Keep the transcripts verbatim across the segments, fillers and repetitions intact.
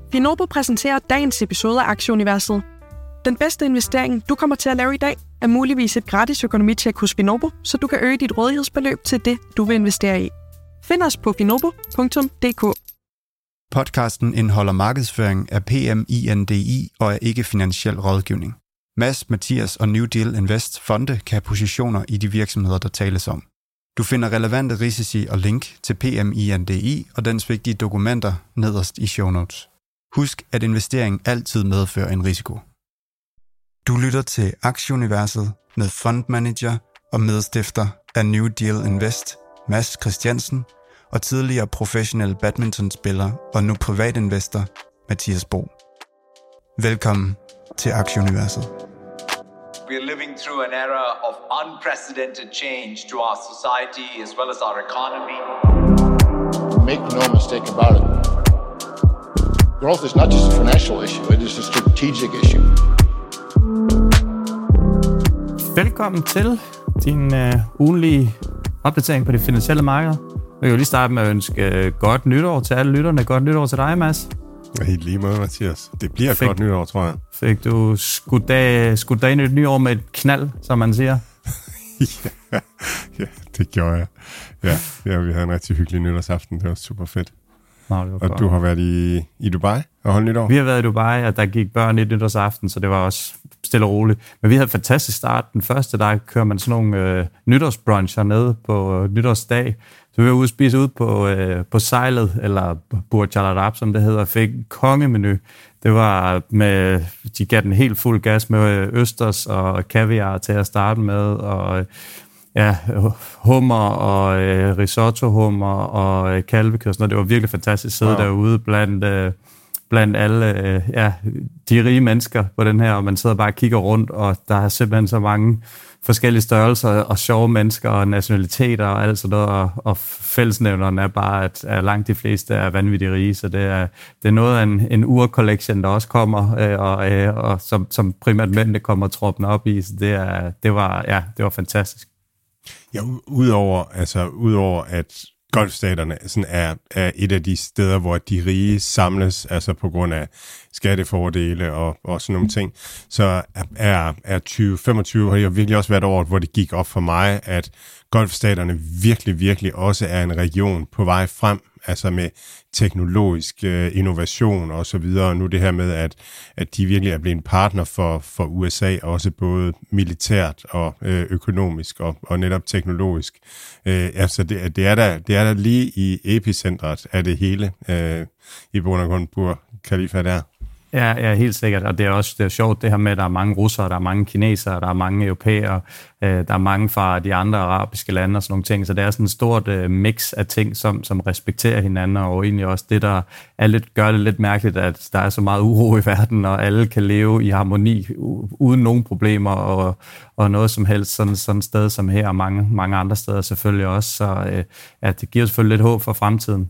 Finobo præsenterer dagens episode af Aktieuniverset. Den bedste investering, du kommer til at lave i dag, er muligvis et gratis økonomitjek hos Finobo, så du kan øge dit rådighedsbeløb til det, du vil investere i. Find os på finobo punktum d k. Podcasten indeholder markedsføring af P M I N D I og er ikke finansiel rådgivning. Mads, Mathias og New Deal Invest fonde kan have positioner i de virksomheder, der tales om. Du finder relevante risici og link til P M I N D I og dens vigtige dokumenter nederst i show notes. Husk, at investering altid medfører en risiko. Du lytter til Aktieuniverset med fondmanager og medstifter af New Deal Invest, Mads Christiansen, og tidligere professionel badmintonspiller og nu privatinvestor, Mathias Bo. Velkommen til Aktieuniverset. We are living through an era of unprecedented change to our society as well as our economy. Make no mistake about it. Growth is not just a financial issue, it is a strategic issue. Velkommen til din uh, ugenlige opdatering på det finansielle marked. Vi kan lige starte med at ønske godt nytår til alle lytterne. Godt nytår til dig, Mads. Helt lige måde, Mathias. Det bliver fik, godt nytår, tror jeg. Fik du skudt dag, skudt dag et nytår med et knald, som man siger? ja, ja, det gjorde jeg. Ja, ja, vi havde en rigtig hyggelig nytårsaften. Det var super fedt. Nå, det var og godt. Du har været i, i Dubai og holdt nytår? Vi har været i Dubai, og der gik børn et nytårsaften, så det var også stille og roligt. Men vi havde en fantastisk start. Den første dag kører man sådan nogle øh, nytårsbruncher nede på øh, nytårsdag. Så vi var ude at spise ud på, øh, på sejlet, eller Burj Al Arab, som det hedder, og fik en kongemenu. Det var med, de gav den helt fuld gas med østers og kaviar til at starte med, og ja, hummer og øh, risotto-hummer og øh, kalvekød. Det var virkelig fantastisk at sidde wow. derude blandt, øh, blandt alle øh, ja, de rige mennesker på den her, og man sidder bare og kigger rundt, og der er simpelthen så mange forskellige størrelser og sjove mennesker og nationaliteter og alt sådan noget, og, og fællesnævneren er bare, at, at langt de fleste er vanvittigt rige, så det er, det er noget af en, en ur-collection, der også kommer, øh, og, øh, og som, som primært mændene kommer troppen op i, så det, er, det, var, ja, det var fantastisk. Ja, udover, altså, udover at golfstaterne sådan er, er et af de steder, hvor de rige samles, altså på grund af skattefordele og, og sådan nogle ting, så er, er tyve femogtyve har jo virkelig også været året, hvor det gik op for mig, at golfstaterne virkelig, virkelig også er en region på vej frem, altså med teknologisk øh, innovation og så videre. Og nu det her med, at, at de virkelig er blevet en partner for, for U S A, også både militært og øh, økonomisk og, og netop teknologisk. Øh, altså det, det, er der, det er der lige i epicentret af det hele øh, i bund og grund Burj Khalifa der. Ja, ja, helt sikkert, og det er også det er sjovt det her med, at der er mange russere, der er mange kinesere, der er mange europæere, øh, der er mange fra de andre arabiske lande og sådan nogle ting, så det er sådan et stort øh, mix af ting, som, som respekterer hinanden, og egentlig også det, der er lidt, gør det lidt mærkeligt, at der er så meget uro i verden, og alle kan leve i harmoni u- uden nogen problemer, og, og noget som helst, sådan, sådan et sted som her, og mange, mange andre steder selvfølgelig også, så øh, ja, det giver selvfølgelig lidt håb for fremtiden.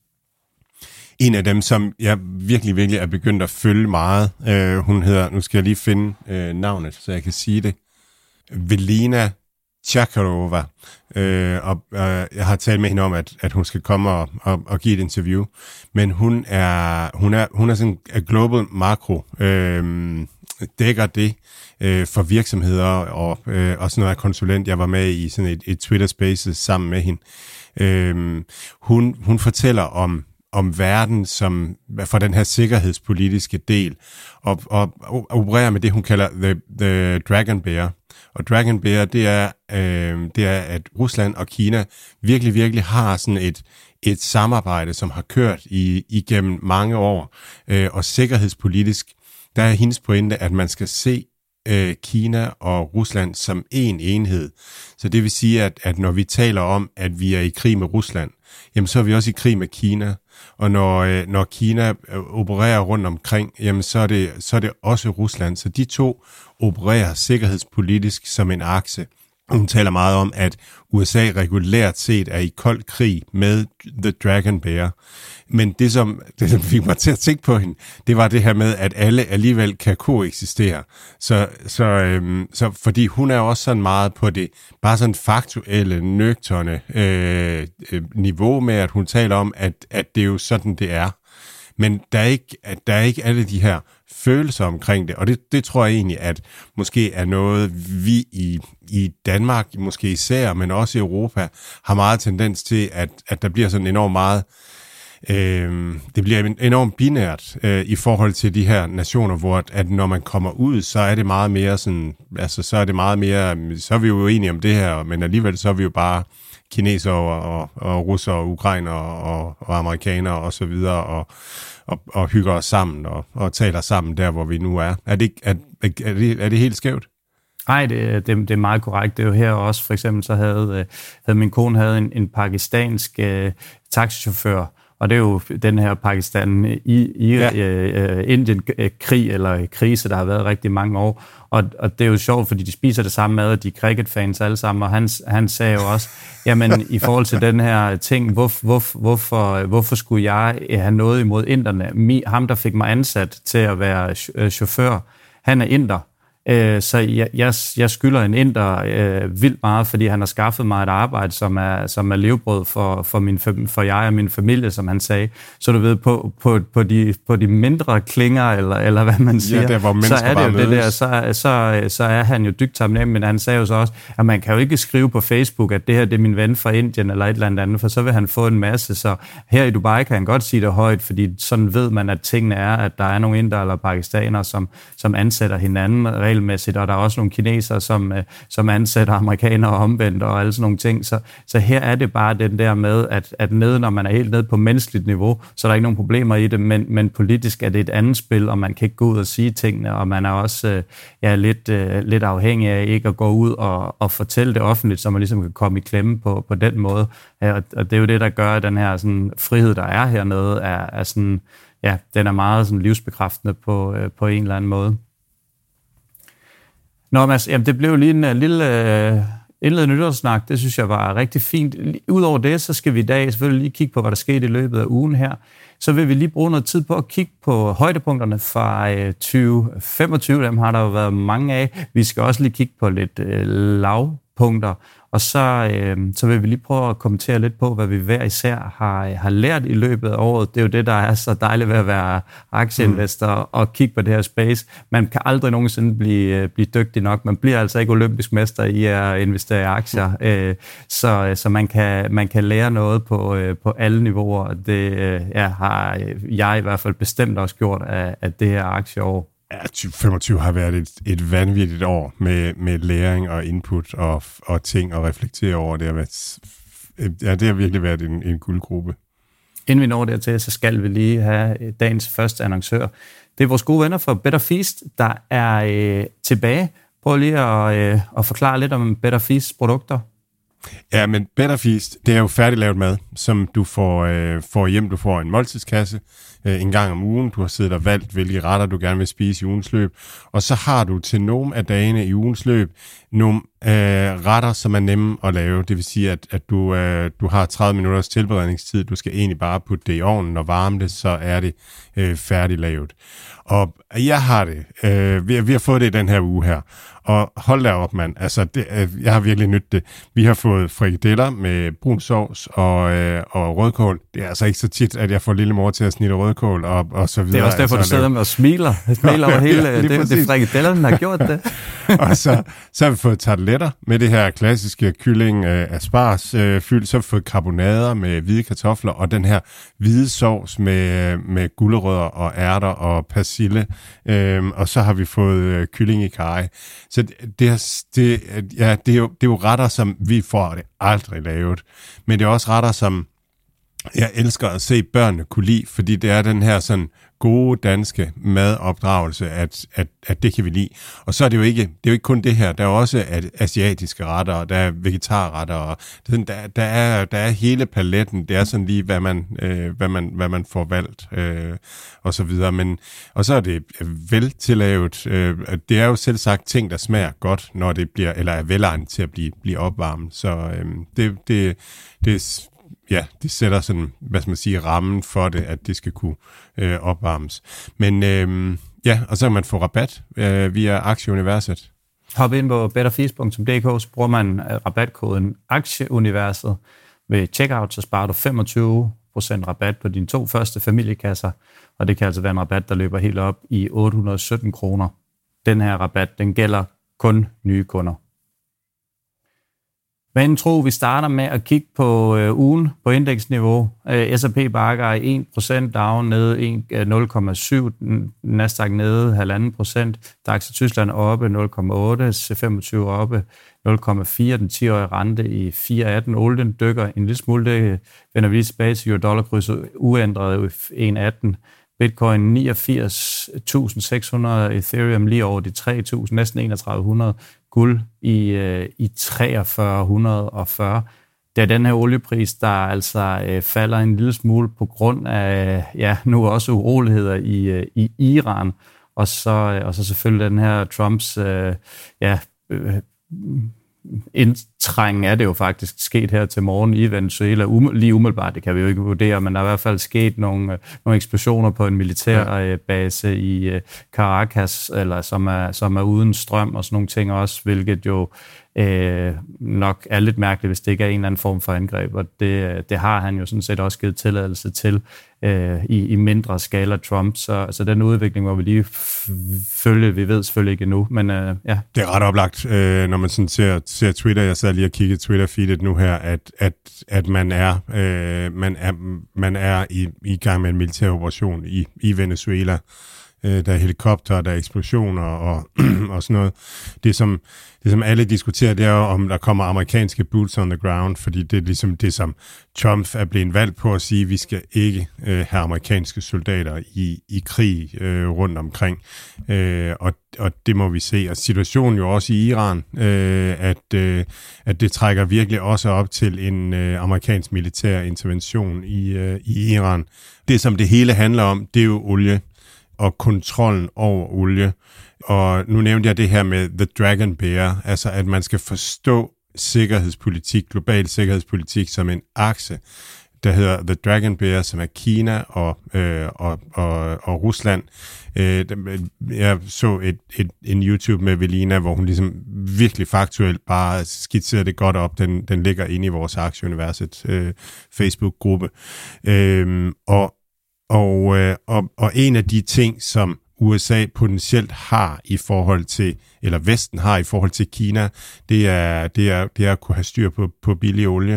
En af dem, som jeg virkelig, virkelig er begyndt at følge meget, øh, hun hedder, nu skal jeg lige finde øh, navnet, så jeg kan sige det, Velina Tjakharova, øh, og øh, jeg har talt med hende om, at, at hun skal komme og, og, og give et interview, men hun er, hun er, hun er sådan en global makro, øh, dækker det øh, for virksomheder, og, øh, og sådan noget af konsulent. Jeg var med i sådan et, et Twitter Spaces sammen med hende. Øh, hun, hun fortæller om om verden som for den her sikkerhedspolitiske del, og, og, og opererer med det, hun kalder the, the Dragon Bear. Og Dragon Bear, det er, øh, det er, at Rusland og Kina virkelig, virkelig har sådan et, et samarbejde, som har kørt i, igennem mange år. Øh, og sikkerhedspolitisk, der er hendes pointe, at man skal se øh, Kina og Rusland som en enhed. Så det vil sige, at, at når vi taler om, at vi er i krig med Rusland, jamen så er vi også i krig med Kina. Og når, når Kina opererer rundt omkring, jamen så er, det, så er det også Rusland. Så de to opererer sikkerhedspolitisk som en akse. Hun taler meget om, at U S A regulært set er i kold krig med The Dragon Bear. Men det som, det, som fik mig til at tænke på hende, det var det her med, at alle alligevel kan koexistere. Så, så, øhm, så fordi hun er også sådan meget på det, bare sådan faktuelle, nøgterne øh, øh, niveau med, at hun taler om, at, at det er jo sådan, det er. men der er ikke, der er ikke alle de her følelser omkring det, og det, det tror jeg egentlig, at måske er noget, vi i, i Danmark, måske især, men også i Europa, har meget tendens til, at, at der bliver sådan enormt meget, øh, det bliver enormt binært øh, i forhold til de her nationer, hvor at, at når man kommer ud, så er det meget mere sådan, altså så er det meget mere, så er vi jo enige om det her, men alligevel så er vi jo bare kinesere og, og, og russere og ukrainere og, og amerikanere og så videre, og, og, og hygger os sammen og, og taler sammen der, hvor vi nu er. Er det, er, er det, er det helt skævt? Nej, det, det, det er meget korrekt. Det er jo her også, for eksempel så havde, havde min kone havde en, en pakistansk uh, taxichauffør, og det er jo den her Pakistan i, i ja. øh, Indien-krig eller krise, der har været rigtig mange år. Og, og det er jo sjovt, fordi de spiser det samme mad, og de er cricket-fans alle sammen. Og han, han sagde jo også, jamen i forhold til den her ting, hvor, hvor, hvorfor, hvorfor skulle jeg have noget imod inderne? Mi, ham, der fik mig ansat til at være chauffør, han er inder. Så jeg, jeg, jeg skylder en inder øh, vildt meget, fordi han har skaffet mig et arbejde, som er, som er levebrød for, for, min, for jeg og min familie, som han sagde. Så du ved, på, på, på, de, på de mindre klinger, eller, eller hvad man siger, ja, der, hvor så er det jo mødes. det der, så, så, så er han jo dybt taknemmelig, men han sagde jo så også, at man kan jo ikke skrive på Facebook, at det her det er min ven fra Indien, eller et eller andet, for så vil han få en masse. Så her i Dubai kan han godt sige det højt, fordi sådan ved man, at tingene er, at der er nogle inder eller pakistanere, som, som ansætter hinanden regelmæssigt, og der er også nogle kinesere, som, som ansætter amerikanere omvendt og alle sådan nogle ting. Så, så her er det bare den der med, at, at nede, når man er helt nede på menneskeligt niveau, så er der ikke nogen problemer i det, men, men politisk er det et andet spil, og man kan ikke gå ud og sige tingene, og man er også ja, lidt, lidt afhængig af ikke at gå ud og, og fortælle det offentligt, så man ligesom kan komme i klemme på, på den måde. Og, og det er jo det, der gør, at den her sådan, frihed, der er hernede, er, er sådan, ja, den er meget sådan, livsbekræftende på, på en eller anden måde. Nå, Mads, jamen, det blev lige en uh, lille uh, indledende nytårssnak. Det synes jeg var rigtig fint. Udover det, så skal vi i dag selvfølgelig lige kigge på, hvad der skete i løbet af ugen her. Så vil vi lige bruge noget tid på at kigge på højdepunkterne fra uh, tyve femogtyve. Dem har der jo været mange af. Vi skal også lige kigge på lidt uh, lavpunkter. Og så, øh, så vil vi lige prøve at kommentere lidt på, hvad vi hver især har, har lært i løbet af året. Det er jo det, der er så dejligt ved at være aktieinvestor mm. og kigge på det her space. Man kan aldrig nogensinde blive, blive dygtig nok. Man bliver altså ikke olympisk mester i at investere i aktier. Mm. Øh, så så man, kan, man kan lære noget på, øh, på alle niveauer. Det øh, ja, har jeg i hvert fald bestemt også gjort af, af det her aktieår. Ja, tyve femogtyve har været et, et vanvittigt år med, med læring og input og, og ting at reflektere over. Det har, været, ja, det har virkelig været en, en guldgruppe. Inden vi når dertil, så skal vi lige have dagens første annoncør. Det er vores gode venner fra Better Feast, der er øh, tilbage. Prøv lige at, øh, at forklare lidt om Better Feasts produkter. Ja, men Better Feast, det er jo færdiglavet mad, som du får, øh, får hjem. Du får en måltidskasse øh, en gang om ugen. Du har siddet og valgt, hvilke retter du gerne vil spise i ugens løb. Og så har du til nogle af dagene i ugens løb nogle øh, retter, som er nemme at lave. Det vil sige, at, at du, øh, du har tredive minutters tilberedningstid. Du skal egentlig bare putte det i ovnen og varme det, så er det øh, færdiglavet. Og jeg har det. Øh, vi, vi har fået det i den her uge her. Og hold da op, mand. Altså, det, jeg har virkelig nydt det. Vi har fået frikadeller med brun sovs og, øh, og rødkål. Det er altså ikke så tit, at jeg får lille mor til at snitte rødkål og, og så videre. Det er også derfor, altså, du sidder med og smiler. Smiler over hele. Ja, det, det er frikadellerne, der har gjort det. Og så, så har vi fået tarteletter med det her klassiske kylling øh, asparges øh, fyld. Så har vi fået karbonader med hvide kartofler og den her hvide sovs med, med gulerødder og ærter og persille. Øh, og så har vi fået øh, kylling i karry. Så det, det, det, ja, det, er jo, det er jo retter, som vi får det aldrig lavet. Men det er også retter, som jeg elsker at se børnene kunne lide, fordi det er den her sådan gode danske madopdragelse, at, at, at det kan vi lide. Og så er det jo ikke, det er jo ikke kun det her, der er også asiatiske retter, og der er vegetarretter, og der, der, er, der er hele paletten, det er sådan lige, hvad man, øh, hvad man, hvad man får valgt, øh, og så videre. Men, og så er det vel tillavet, øh, det er jo selv sagt ting, der smager godt, når det bliver, eller er velegnet til at blive, blive opvarmet. Så øh, det, det, det ja, det sætter sådan, hvad skal man sige, rammen for det, at det skal kunne øh, opvarmes. Men øh, ja, og så kan man få rabat øh, via Aktieuniverset. Hop ind på betterfeast punktum d k, så bruger man rabatkoden Aktieuniverset ved checkout, så sparer du femogtyve procent rabat på dine to første familiekasser, og det kan altså være en rabat, der løber helt op i otte hundrede og sytten kroner. Den her rabat, den gælder kun nye kunder. Men tro, vi starter med at kigge på øh, ugen på indeksniveau. Øh, S og P bakker i en procent, Dow nede nul komma syv, Nasdaq nede en komma fem procent, DAX i Tyskland oppe nul komma otte, C femogtyve oppe nul komma fire, den ti-årige rente i fire komma atten, olien dykker en lille smule, det vender vi lige tilbage til euro-dollar-krydset uændret i en komma atten, Bitcoin niogfirs tusind seks hundrede, Ethereum lige over de tre tusind, næsten enogtredive hundrede, guld i, øh, i treogfyrre hundrede og fyrre. Det er den her oliepris, der altså øh, falder en lille smule på grund af, ja, nu også uroligheder i, øh, i Iran, og så, øh, og så selvfølgelig den her Trumps, øh, ja, øh, indtrængen er det jo faktisk sket her til morgen i Venezuela, um, lige umiddelbart, det kan vi jo ikke vurdere, men der er i hvert fald sket nogle, nogle eksplosioner på en militærbase i Caracas, eller som er, som er uden strøm og sådan nogle ting også, hvilket jo øh, nok er lidt mærkeligt, hvis det ikke er en eller anden form for angreb, og det, det har han jo sådan set også givet tilladelse til øh, i, i mindre skala Trump, så, så den udvikling må vi lige følge, vi ved selvfølgelig ikke endnu, men øh, ja. Det er ret oplagt, øh, når man sådan ser, ser Twitter, jeg sad lige og kiggede Twitter-feedet nu her, at, at, at man er, øh, man er, man er i, i gang med en militær operation i, i Venezuela. Der er helikopter, der er eksplosioner og, og sådan noget. Det som, det, som alle diskuterer, det er jo, om der kommer amerikanske boots on the ground, fordi det er ligesom det, som Trump er blevet valgt på at sige, at vi skal ikke øh, have amerikanske soldater i, i krig øh, rundt omkring. Øh, og, og det må vi se. Og situationen jo også i Iran, øh, at, øh, at det trækker virkelig også op til en øh, amerikansk militær intervention i, øh, i Iran. Det, som det hele handler om, det er jo olie og kontrollen over olie. Og nu nævnte jeg det her med The Dragon Bear, altså at man skal forstå sikkerhedspolitik, global sikkerhedspolitik som en akse, der hedder The Dragon Bear, som er Kina og, øh, og, og, og Rusland. Øh, jeg så et, et, en YouTube med Velina, hvor hun ligesom virkelig faktuelt bare skitserede det godt op. Den, den ligger inde i vores Aktieuniverset øh, Facebook-gruppe. Øh, og Og, øh, og, og en af de ting, som U S A potentielt har i forhold til, eller Vesten har i forhold til Kina, det er, det er, det er at kunne have styr på, på billig olie.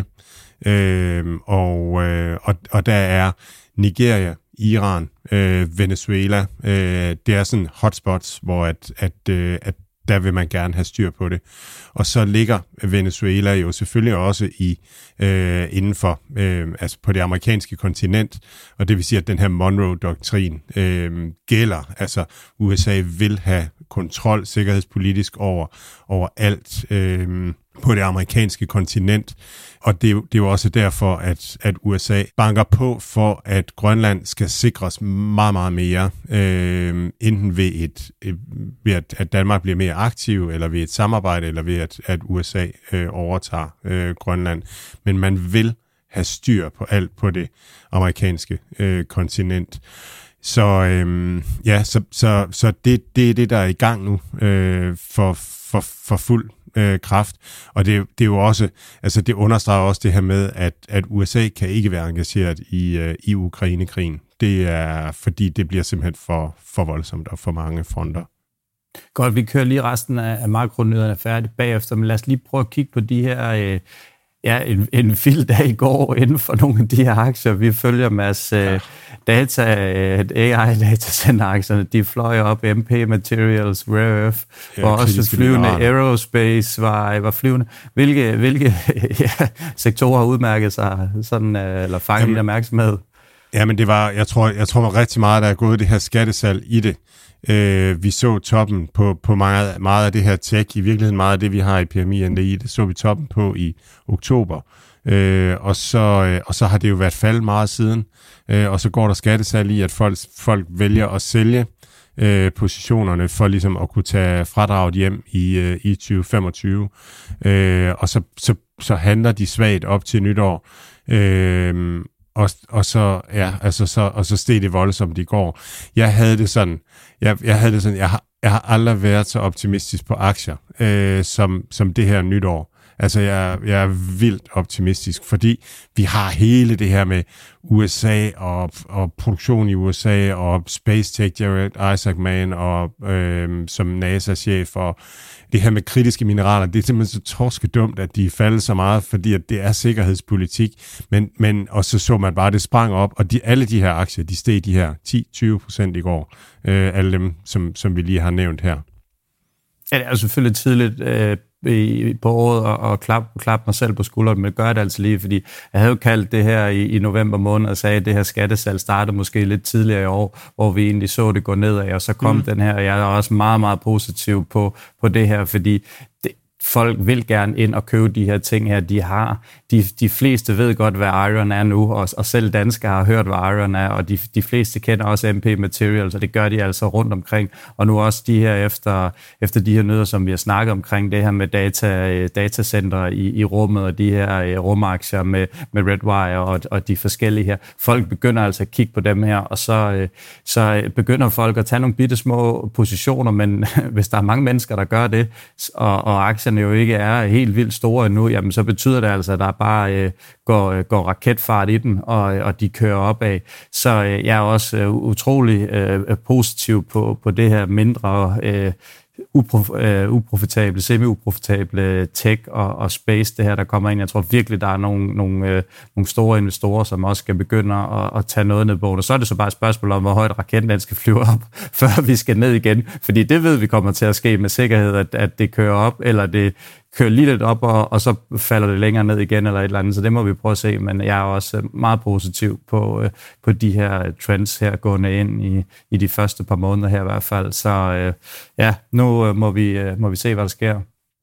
Øh, og, øh, og, og der er Nigeria, Iran, øh, Venezuela, øh, det er sådan hotspots, hvor at, at, øh, at der vil man gerne have styr på det. Og så ligger Venezuela jo selvfølgelig også i øh, inden for øh, altså på det amerikanske kontinent, og det vil sige, at den her Monroe-doktrin øh, gælder. Altså U S A vil have kontrol sikkerhedspolitisk over, over alt øh, på det amerikanske kontinent, og det er, jo, det er jo også derfor, at, at U S A banker på for, at Grønland skal sikres meget, meget mere, øh, enten ved, et, et, ved at, at Danmark bliver mere aktiv, eller ved et samarbejde, eller ved at, at U S A øh, overtager øh, Grønland. Men man vil have styr på alt på det amerikanske øh, kontinent. Så øh, ja, så, så, så det, det er det, der er i gang nu øh, for, for, for fuld øh, kraft. Og det, det er jo også, altså det understreger også det her med, at, at U S A kan ikke være engageret i, øh, i Ukraine-krigen. Det er, fordi det bliver simpelthen for, for voldsomt og for mange fronter. Godt, vi kører lige resten af, af makronyderne færdigt bagefter, men lad os lige prøve at kigge på de her, øh, ja, en, en vild dag i går inden for nogle af de her aktier. Vi følger Mads øh, data, øh, A I-datacenteraktierne, de fløj op, M P Materials, Rare Earth, ja, og også flyvende, Aerospace var, var flyvende. Hvilke, hvilke ja, sektorer har udmærket sig, sådan, øh, eller fanget din opmærksomhed? Ja, men det var, jeg tror, jeg tror var rigtig meget, der er gået det her skattesalg i det. Øh, vi så toppen på, på meget, meget af det her tech, i virkeligheden meget af det, vi har i P M I N D I, det så vi toppen på i oktober. Øh, og, så, øh, og så har det jo været faldet meget siden, øh, og så går der skattesalg i, at folk, folk vælger at sælge øh, positionerne for ligesom at kunne tage fradraget hjem i, øh, i tyve femogtyve. Øh, og så, så, så handler de svagt op til nytår. Øh, Og, og så ja, altså så og så steg det voldsomt i går. Jeg havde det sådan, jeg, jeg havde det sådan, jeg har, jeg har aldrig været så optimistisk på aktier øh, som som det her nytår. Altså, jeg, jeg er vildt optimistisk, fordi vi har hele det her med U S A og, og produktion i U S A og Space Tech, Jared Isaacman og øh, som NASA-chef og det her med kritiske mineraler. Det er simpelthen så torskedumt, at de falder så meget, fordi at det er sikkerhedspolitik. Men, men og så så man bare, det sprang op, og de, alle de her aktier, de steg de her ti til tyve procent i går. Øh, alle dem, som, som vi lige har nævnt her. Ja, det er jo selvfølgelig tidligt øh, i, på året og, og klappe klap mig selv på skulderen, men gør det altså lige, fordi jeg havde jo kaldt det her i, i november måned og sagde, at det her skattesalg startede måske lidt tidligere i år, hvor vi egentlig så det gå nedad, og så kom mm. den her, og jeg er også meget, meget positiv på, på det her, fordi det, folk vil gerne ind og købe de her ting her, de har. De, de fleste ved godt, hvad Iron er nu, og, og selv danskere har hørt, hvad Iron er, og de, de fleste kender også M P Materials, og det gør de altså rundt omkring. Og nu også de her efter, efter de her nyheder, som vi har snakket omkring, det her med data, datacenter i, i rummet, og de her rumaktier med, med Redwire og, og de forskellige her. Folk begynder altså at kigge på dem her, og så, så begynder folk at tage nogle bitte små positioner, men hvis der er mange mennesker, der gør det, og, og aktierne jo ikke er helt vildt store endnu, jamen så betyder det altså, at der bare øh, går, går raketfart i den, og, og de kører opad. Så øh, jeg er også øh, utrolig øh, positiv på, på det her mindre øh, uprof, øh, uprofitable, semi-uprofitable tech og, og space, det her, der kommer ind. Jeg tror virkelig, der er nogle, nogle, øh, nogle store investorer, som også skal begynde at, at tage noget ned på det. Så er det så bare et spørgsmål om, hvor højt raketten den skal flyve op, før vi skal ned igen. Fordi det ved vi kommer til at ske med sikkerhed, at, at det kører op, eller det kører lige lidt op, og, og så falder det længere ned igen, eller et eller andet. Så det må vi prøve at se, men jeg er også meget positiv på, øh, på de her trends her, gående ind i, i de første par måneder her i hvert fald. Så øh, ja, nu øh, må, vi, øh, må vi se, hvad der sker.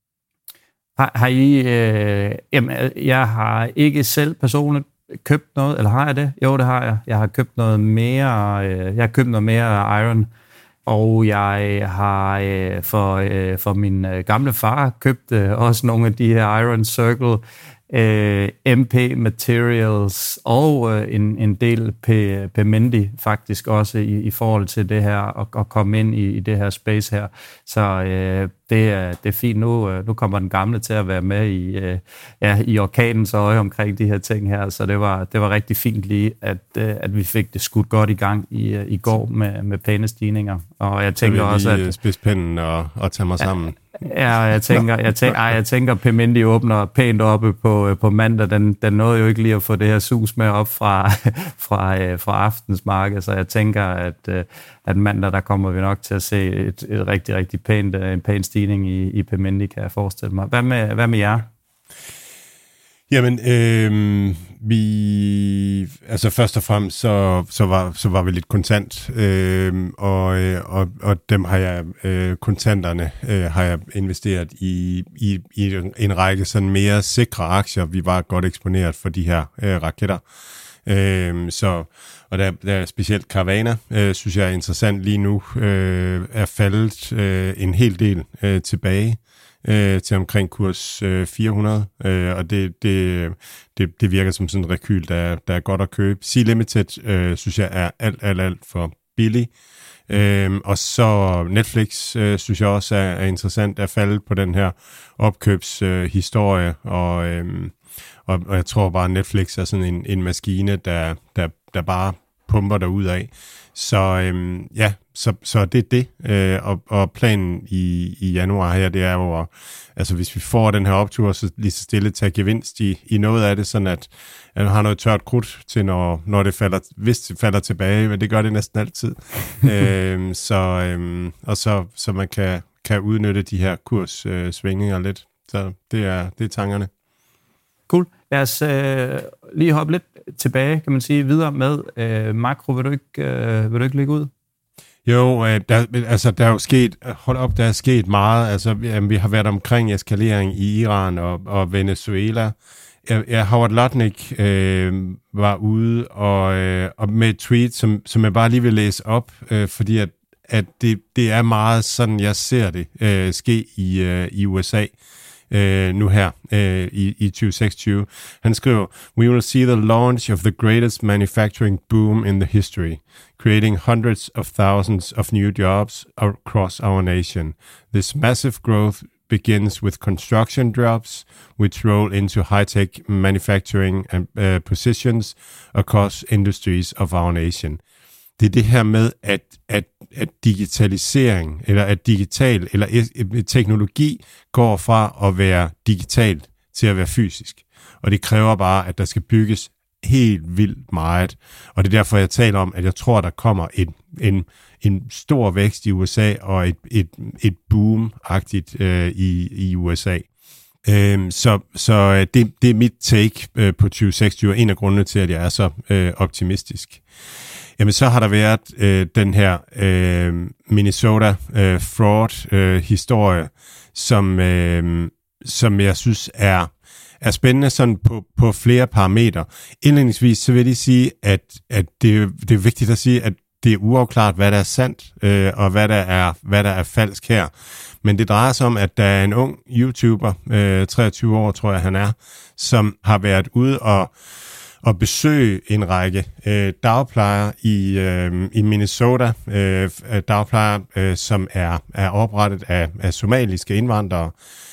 Har, har I... Øh, jamen, jeg har ikke selv personligt købt noget, eller har jeg det? Jo, det har jeg. Jeg har købt noget mere, øh, jeg har købt noget mere Iron, og jeg har øh, for, øh, for min øh, gamle far købt øh, også nogle af de her Iron Circle, øh, M P Materials og øh, en, en del Pemendi faktisk også i, i forhold til det her, at, at komme ind i, i det her space her. Så øh, det, er, det er fint. Nu, øh, nu kommer den gamle til at være med i, øh, ja, i orkanens øje omkring de her ting her, så det var, det var rigtig fint lige, at, øh, at vi fik det skudt godt i gang i, øh, i går med, med pæne stigninger. Og jeg tænker også, at... Jeg vil spidse pinden og, og tage mig sammen. Ja, jeg tænker, jeg tænker, ej, jeg tænker, Pemendi åbner pænt oppe på, på mandag. Den, den nåede jo ikke lige at få det her sus med op fra, fra, fra aftens marked, så jeg tænker, at, at mandag, der kommer vi nok til at se et, et rigtig, rigtig pænt, en pæn stigning i, i Pemendi, kan jeg forestille mig. Hvad med, hvad med jer? Jamen, øh, vi, altså først og fremmest, så, så, var, så var vi lidt kontant, øh, og, og, og dem har jeg, øh, kontanterne øh, har jeg investeret i, i, i en række sådan mere sikre aktier. Vi var godt eksponeret for de her øh, raketter. Øh, så, og der, der er specielt Carvana, øh, synes jeg er interessant lige nu, øh, er faldet øh, en hel del øh, tilbage. Øh, til omkring kurs øh, fire hundrede, øh, og det, det, det, det virker som sådan en rekyl, der, der er godt at købe. Sea Limited, øh, synes jeg, er alt, alt, alt for billig. Øh, og så Netflix, øh, synes jeg også er, er interessant at falde på den her opkøbshistorie, øh, og, øh, og, og jeg tror bare, at Netflix er sådan en, en maskine, der, der, der bare pumper derud af. Så øhm, ja, så, så det er det, øh, og, og planen i, i januar her, det er jo, at, altså hvis vi får den her optur, så lige så stille tage gevinst i, i noget af det, sådan at, at man har noget tørt krudt til, når, når det falder, hvis det falder tilbage, men det gør det næsten altid. øhm, så, øhm, og så, så man kan, kan udnytte de her kurssvingninger øh, lidt. Så det er, det er tankerne. Cool. Lad os øh, lige hoppe lidt tilbage, kan man sige, videre med øh, makro. Vil du ikke, øh, vil du ikke lægge ud? Jo, øh, der, altså der er jo sket, hold op, der er sket meget. Altså, øh, vi har været omkring eskalering i Iran og, og Venezuela. Jeg, jeg, Howard Lutnick øh, var ude og, øh, og med et tweet, som, som jeg bare lige vil læse op, øh, fordi at, at det, det er meget sådan, jeg ser det øh, ske i, øh, i U S A. Uh, nu her uh, i, i tyve seksogtyve. Han skriver, "We will see the launch of the greatest manufacturing boom in the history, creating hundreds of thousands of new jobs across our nation. This massive growth begins with construction jobs, which roll into high-tech manufacturing and, uh, positions across industries of our nation. Det er det her med, at, at, at digitalisering, eller at digital, eller teknologi går fra at være digitalt til at være fysisk. Og det kræver bare, at der skal bygges helt vildt meget. Og det er derfor, jeg taler om, at jeg tror, der kommer en, en, en stor vækst i U S A, og et, et, et boom-agtigt øh, i, i U S A. Øhm, så så det, det er mit take øh, på tyve seksogtyve, en af grundene til, at jeg er så øh, optimistisk. Jamen, så har der været øh, den her øh, Minnesota øh, fraud-historie, øh, som, øh, som jeg synes er, er spændende sådan på, på flere parametre. Indledningsvis så vil jeg sige, at, at det, det er vigtigt at sige, at det er uafklart, hvad der er sandt, øh, og hvad der er, hvad der er falsk her. Men det drejer sig om, at der er en ung YouTuber, øh, treogtyve år tror jeg han er, som har været ude og og besøge en række øh, dagplejere i, øh, i Minnesota, øh, dagplejere, øh, som er, er oprettet af, af somaliske indvandrere,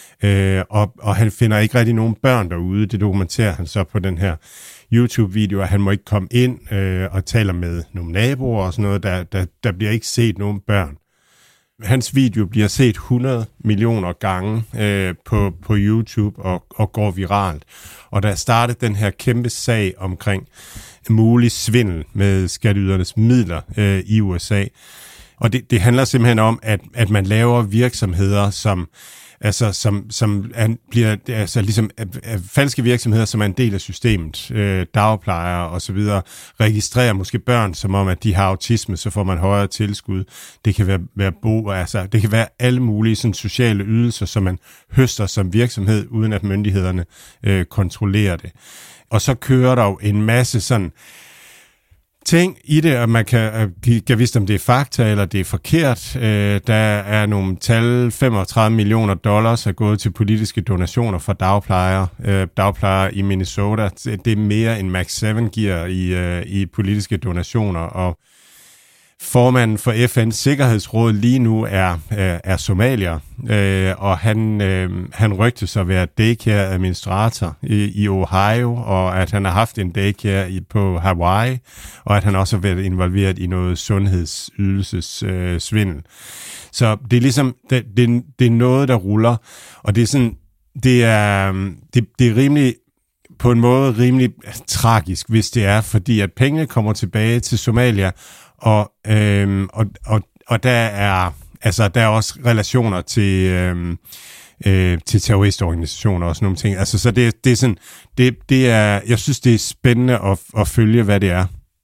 øh, og, og han finder ikke rigtig nogen børn derude. Det dokumenterer han så på den her YouTube-video, at han må ikke komme ind øh, og taler med nogle naboer og sådan noget. Der, der, der bliver ikke set nogen børn. Hans video bliver set hundrede millioner gange øh, på, på YouTube og, og går viralt. Og der startede den her kæmpe sag omkring mulig svindel med skatteydernes midler øh, i U S A. Og det, det handler simpelthen om, at, at man laver virksomheder, som altså som som er, bliver altså ligesom er, er falske virksomheder, som er en del af systemet, øh, dagplejere og så videre, registrerer måske børn som om at de har autisme, så får man højere tilskud. Det kan være, være bo, altså det kan være alle mulige sådan sociale ydelser, som man høster som virksomhed, uden at myndighederne øh, kontrollerer det. Og så kører der jo en masse sådan ting i det, og man kan give vidst, om det er fakta, eller det er forkert. Øh, der er nogle tal, femogtredive millioner dollars er gået til politiske donationer fra dagplejere. Øh, dagplejere i Minnesota, det er mere end Max syv giver i, øh, i politiske donationer, og formanden for F N's Sikkerhedsråd lige nu er, er, er somalier, øh, og han, øh, han rygtes at være daycare-administrator i, i Ohio, og at han har haft en daycare i, på Hawaii, og at han også har været involveret i noget sundhedsydelses-svindel. Øh, Så det er ligesom, det, det, det er noget, der ruller, og det er sådan, det er, det, det er rimelig, på en måde rimelig tragisk, hvis det er, fordi at pengene kommer tilbage til Somalia, Og, øhm, og, og, og der er altså der er også relationer til øhm, øh, til terroristorganisationer og sådan nogle ting. Altså så det, det er sådan det, det er jeg synes det er spændende at, at følge hvad det er.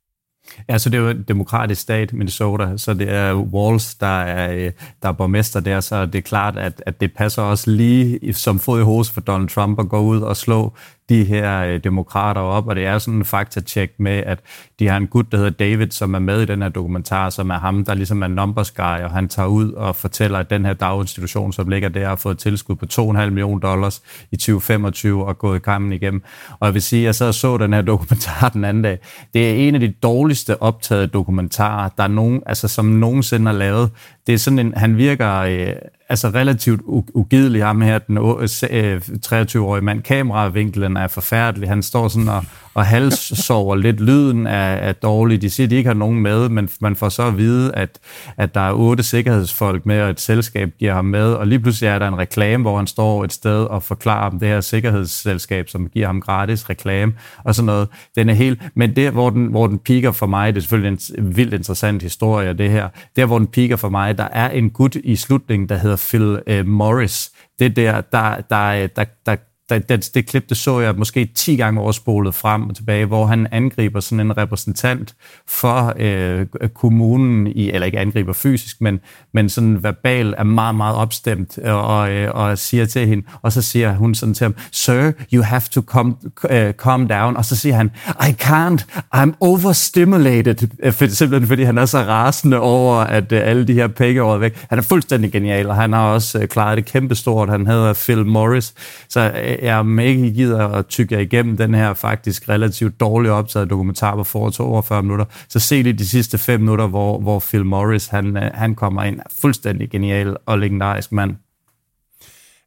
Ja, så det er jo en demokratisk stat, Minnesota, så det er Walz, der er, der er borgmester der, så det er klart, at, at det passer også lige som fod i hose for Donald Trump at gå ud og slå de her øh, demokrater op, og det er sådan en faktatjek med, at de har en gut, der hedder David, som er med i den her dokumentar, som er ham, der ligesom er numbers guy, og han tager ud og fortæller, at den her daginstitution, som ligger der, har fået tilskud på to komma fem millioner dollars i tyve femogtyve og gået kampen igennem. Og jeg vil sige, at jeg så så den her dokumentar den anden dag. Det er en af de dårligste optagede dokumentarer, der er nogen, altså som nogensinde har lavet. Det er sådan en, han virker øh, altså relativt ugidelig, ham her, den øh, treogtyve-årige mand. Kameravinklen er forfærdelig. Han står sådan og, og halssover lidt. Lyden er, er dårlig. De siger, at de ikke har nogen med, men man får så at vide, at, at der er otte sikkerhedsfolk med, og et selskab giver ham med. Og lige pludselig er der en reklame, hvor han står et sted og forklarer om det her sikkerhedsselskab, som giver ham gratis reklame og sådan noget. Den er helt, men der, hvor den, hvor den piker for mig, det er selvfølgelig en vildt interessant historie, det her. Der, hvor den piker for mig, der er en gut i slutningen, der hedder Phil uh, Morris. Det der, der, der, der, der Det, det, det klip, det så jeg måske ti gange overspolet frem og tilbage, hvor han angriber sådan en repræsentant for øh, kommunen, i, eller ikke angriber fysisk, men, men sådan verbal er meget, meget opstemt, og, øh, og siger til hende, og så siger hun sådan til ham, Sir, you have to come, uh, calm down, og så siger han, I can't, I'm overstimulated, for, simpelthen fordi han er så rasende over, at uh, alle de her penge er væk. Han er fuldstændig genial, og han har også uh, klaret det kæmpestort. Han hedder Phil Morris, så uh, jeg er ikke gider at tykke jer igennem den her faktisk relativt dårligt optaget dokumentar på for toogfyrre minutter. Så se lige de sidste fem minutter, hvor, hvor Phil Morris han, han kommer ind. Fuldstændig genial og legendarisk mand.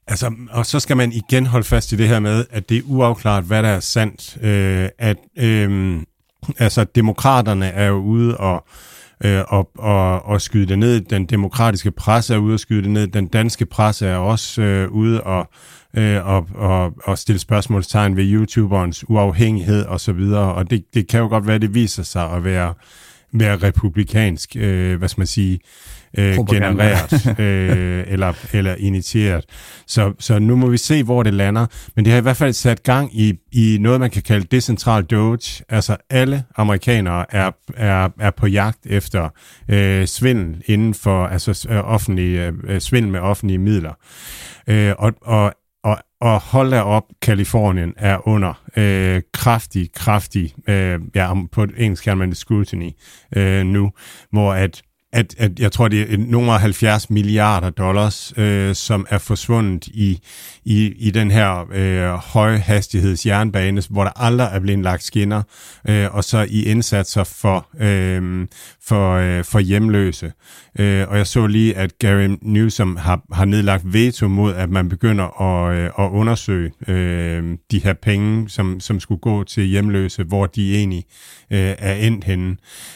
Altså, og så skal man igen holde fast i det her med, at det er uafklaret, hvad der er sandt. Øh, at øh, altså, demokraterne er jo ude og, øh, og, og, og skyde det ned. Den demokratiske presse er ude og skyde det ned. Den danske presse er også øh, ude og, øh, og, og, og stille spørgsmålstegn ved YouTuberens uafhængighed og så videre. Og det, det kan jo godt være, at det viser sig at være, være republikansk, øh, hvad skal man sige, Øh, genereret øh, eller, eller initieret. Så, så nu må vi se, hvor det lander. Men det har i hvert fald sat gang i, i noget, man kan kalde decentral doge. Altså alle amerikanere er, er, er på jagt efter øh, svindel inden for altså, øh, offentlige, øh, svindel med offentlige midler. Øh, og, og Og, og hold da op, Kalifornien er under øh, kraftig, kraftig, øh, ja, på engelsk kalder man det scrutiny øh, nu, hvor at At, at jeg tror, det er nogle af halvfjerds milliarder dollars, øh, som er forsvundet i, i, i den her øh, højhastigheds jernbane, hvor der aldrig er blevet lagt skinner, øh, og så i indsatser for, øh, for, øh, for hjemløse. Øh, og jeg så lige, at Gary Newsom har, har nedlagt veto mod, at man begynder at, øh, at undersøge øh, de her penge, som, som skulle gå til hjemløse, hvor de egentlig øh, er endt henne.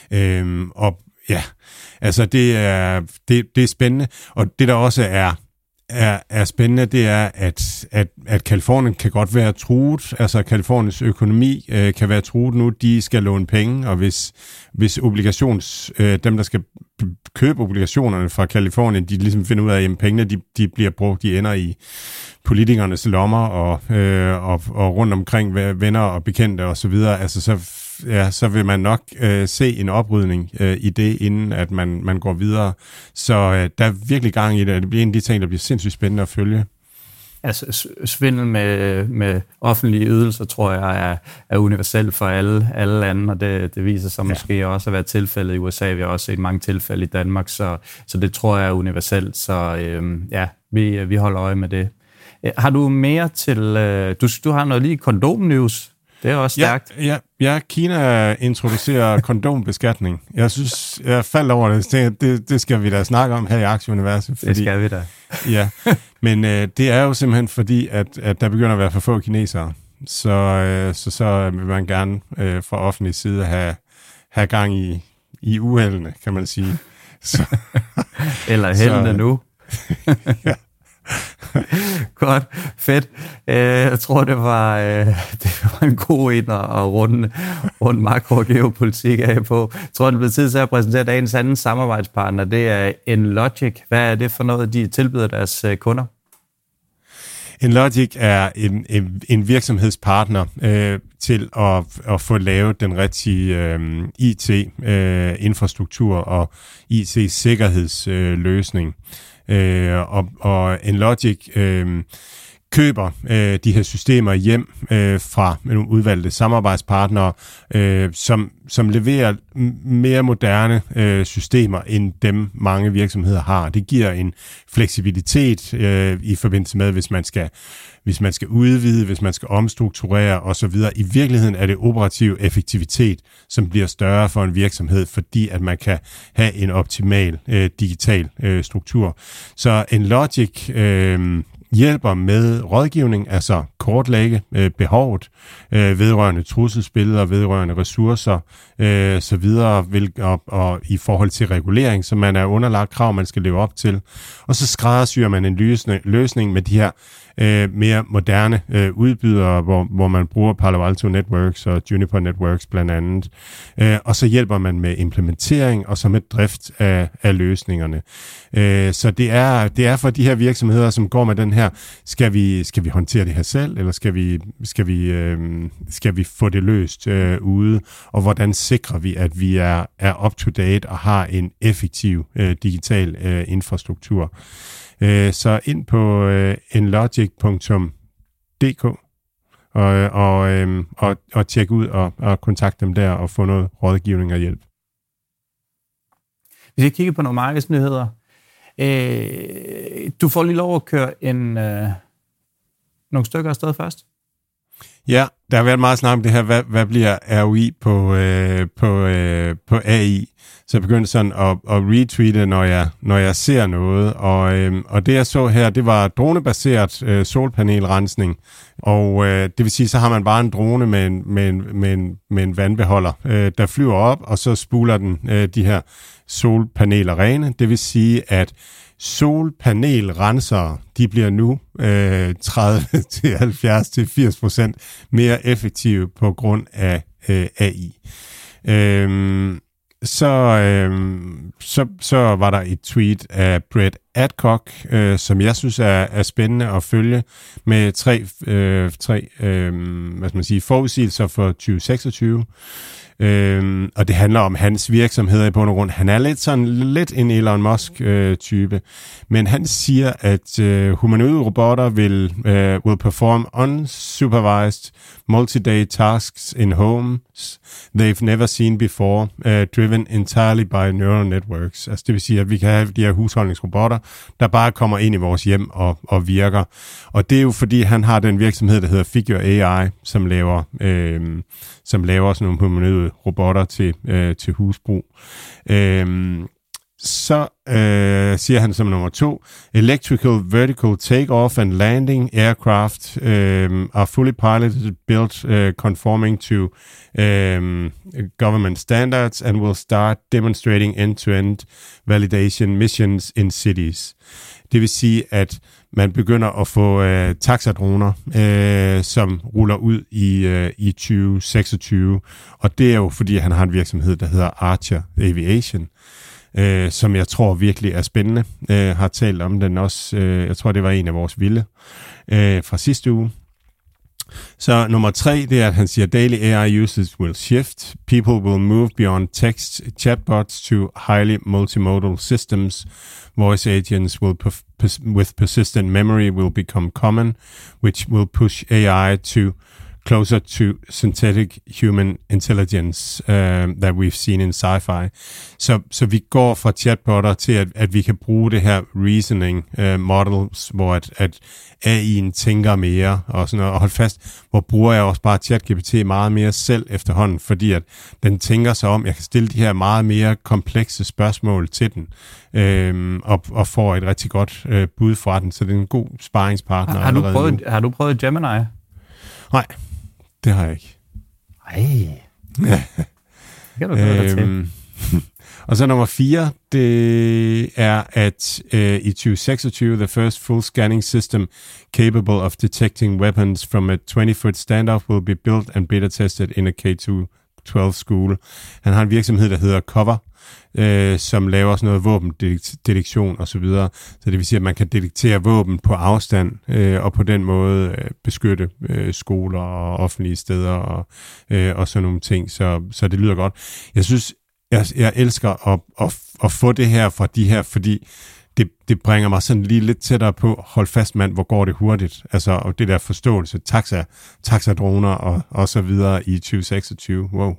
Øh, og ja, altså det er, det, det er spændende, og det der også er, er, er spændende, det er, at, at, at Kalifornien kan godt være truet, altså Kaliforniens økonomi øh, kan være truet nu, de skal låne penge, og hvis, hvis obligations, øh, dem der skal købe obligationerne fra Kalifornien, de ligesom finder ud af, at pengene de, de bliver brugt, de ender i politikernes lommer, og, øh, og, og rundt omkring venner og bekendte og så videre, altså så ja, så vil man nok øh, se en oprydning øh, i det, inden at man, man går videre. Så øh, der er virkelig gang i det, og det bliver en af de ting, der bliver sindssygt spændende at følge. Altså svindel med, med offentlige ydelser, tror jeg, er, er universelt for alle, alle lande, og det, det viser sig ja. måske også at være tilfældet i U S A. Vi har også set mange tilfælde i Danmark, så, så det tror jeg er universelt. Så øh, ja, vi, vi holder øje med det. Har du mere til... Øh, du, du har noget lige kondomnews. Det er også stærkt. Ja, ja, ja, Kina introducerer kondombeskatning. Jeg synes, jeg faldt over det. Det, det, det skal vi da snakke om her i Aktieuniverset. Fordi, det skal vi da. Ja, men øh, det er jo simpelthen fordi, at, at der begynder at være for få kinesere. Så, øh, så, så vil man gerne øh, fra offentlig side have, have gang i, i uheldene, kan man sige. Så, Eller heldene nu. Ja. Godt, fedt. Jeg tror, det var, det var en god en at runde, runde makro- og geopolitik af på. Jeg tror, det bliver tid til at præsentere dagens anden samarbejdspartner. Det er Enlogic. Hvad er det for noget, de tilbyder deres kunder? Enlogic er en, en, en virksomhedspartner øh, til at, at få lavet den rigtige øh, I T-infrastruktur øh, og I T-sikkerhedsløsning. Øh, Øh, og, og Enlogic øh, køber øh, de her systemer hjem øh, fra nogle udvalgte samarbejdspartnere, øh, som, som leverer mere moderne øh, systemer, end dem mange virksomheder har. Det giver en fleksibilitet øh, i forbindelse med, hvis man skal hvis man skal udvide, hvis man skal omstrukturere osv. I virkeligheden er det operativ effektivitet, som bliver større for en virksomhed, fordi at man kan have en optimal øh, digital øh, struktur. Så Enlogic øh, hjælper med rådgivning, altså kortlægge øh, behovet, øh, vedrørende trusselsbilleder, vedrørende ressourcer, øh, så videre, hvil, og, og i forhold til regulering, som man er underlagt krav, man skal leve op til. Og så skræddersyrer man en løsning, løsning med de her øh, mere moderne øh, udbydere, hvor, hvor man bruger Palo Alto Networks og Juniper Networks blandt andet. Øh, og så hjælper man med implementering og så med drift af, af løsningerne. Øh, så det er, det er for de her virksomheder, som går med den her, skal vi, skal vi håndtere det her selv, eller skal vi, skal vi, øh, skal vi få det løst øh, ude, og hvordan sikrer vi, at vi er, er up-to-date og har en effektiv øh, digital øh, infrastruktur. Øh, så ind på øh, enlogic punktum d k og, og, øh, og, og tjek ud og, og kontakte dem der og få noget rådgivning og hjælp. Hvis jeg kigger på nogle markedsnyheder, øh, du får lige lov at køre en, øh, nogle stykker afsted først. Ja, der har været meget snak om det her, hvad, hvad bliver R O I på, øh, på, øh, på A I? Så jeg begyndte sådan at, at retweete, når jeg, når jeg ser noget. Og, øh, og det jeg så her, det var dronebaseret øh, solpanelrensning. Og øh, det vil sige, så har man bare en drone med en, med en, med en, med en vandbeholder, øh, der flyver op, og så spuler den øh, de her solpaneler rene. Det vil sige, at solpanelrensere, de bliver nu øh, tredive til halvfjerds til firs procent mere effektive på grund af øh, A I. Øhm, så, øhm, så, så var der et tweet af Brett Adcock, øh, som jeg synes er, er spændende at følge, med tre, øh, tre øh, hvad skal man sige, forudsigelser for tyve seksogtyve. Øhm, og det handler om hans virksomheder i bund og grund. Han er lidt sådan lidt en Elon Musk-type, øh, men han siger, at øh, humanoide robotter vil, øh, will perform unsupervised multi-day tasks in homes they've never seen before, uh, driven entirely by neural networks. Altså det vil sige, at vi kan have de her husholdningsrobotter, der bare kommer ind i vores hjem og, og virker. Og det er jo fordi, han har den virksomhed, der hedder Figure A I, som laver, øh, som laver sådan nogle humanoide robotter til, øh, til husbrug. Øh, Så øh, siger han som nummer to, electrical vertical takeoff and landing aircraft um, are fully piloted, built uh, conforming to um, government standards and will start demonstrating end-to-end validation missions in cities. Det vil sige, at man begynder at få øh, taxadroner, øh, som ruller ud i, øh, i tyve seksogtyve, og det er jo fordi, han har en virksomhed, der hedder Archer Aviation, Øh, som jeg tror virkelig er spændende. Øh, har talt om den også. Øh, jeg tror, det var en af vores vilde øh, fra sidste uge. Så nummer tre, det er, at han siger, daily A I usage will shift. People will move beyond text chatbots to highly multimodal systems. Voice agents will perf- with persistent memory will become common, which will push A I to closer to synthetic human intelligence uh, that we've seen in sci-fi. Så, så vi går fra chatbotter til, at, at vi kan bruge det her reasoning uh, models, hvor at, at A I'en tænker mere og sådan noget. Og hold fast, hvor bruger jeg også bare ChatGPT meget mere selv efterhånden, fordi at den tænker sig om, jeg kan stille de her meget mere komplekse spørgsmål til den, øhm, og, og får et rigtig godt øh, bud fra den, så det er en god sparringspartner. Har, har, du, prøvet, har du prøvet Gemini? Nej. Det har jeg ikke. Ej. Ja. Det kan du gøre øhm, til. Og så nummer fire, det er, at øh, i tyve seksogtyve, the first full scanning system capable of detecting weapons from a twenty foot standoff will be built and beta tested in a K tolv school. Han har en virksomhed, der hedder Cover, øh, som laver sådan noget våbendetektion og så videre. Så det vil sige, at man kan detektere våben på afstand, øh, og på den måde øh, beskytte øh, skoler og offentlige steder og, øh, og sådan nogle ting. Så, så det lyder godt. Jeg synes, jeg, jeg elsker at, at, at få det her fra de her, fordi det, det bringer mig sådan lige lidt tættere på, hold fast mand, hvor går det hurtigt. Altså, og det der forståelse, taxa, taxadroner og, og så videre i tyve seksogtyve. Wow.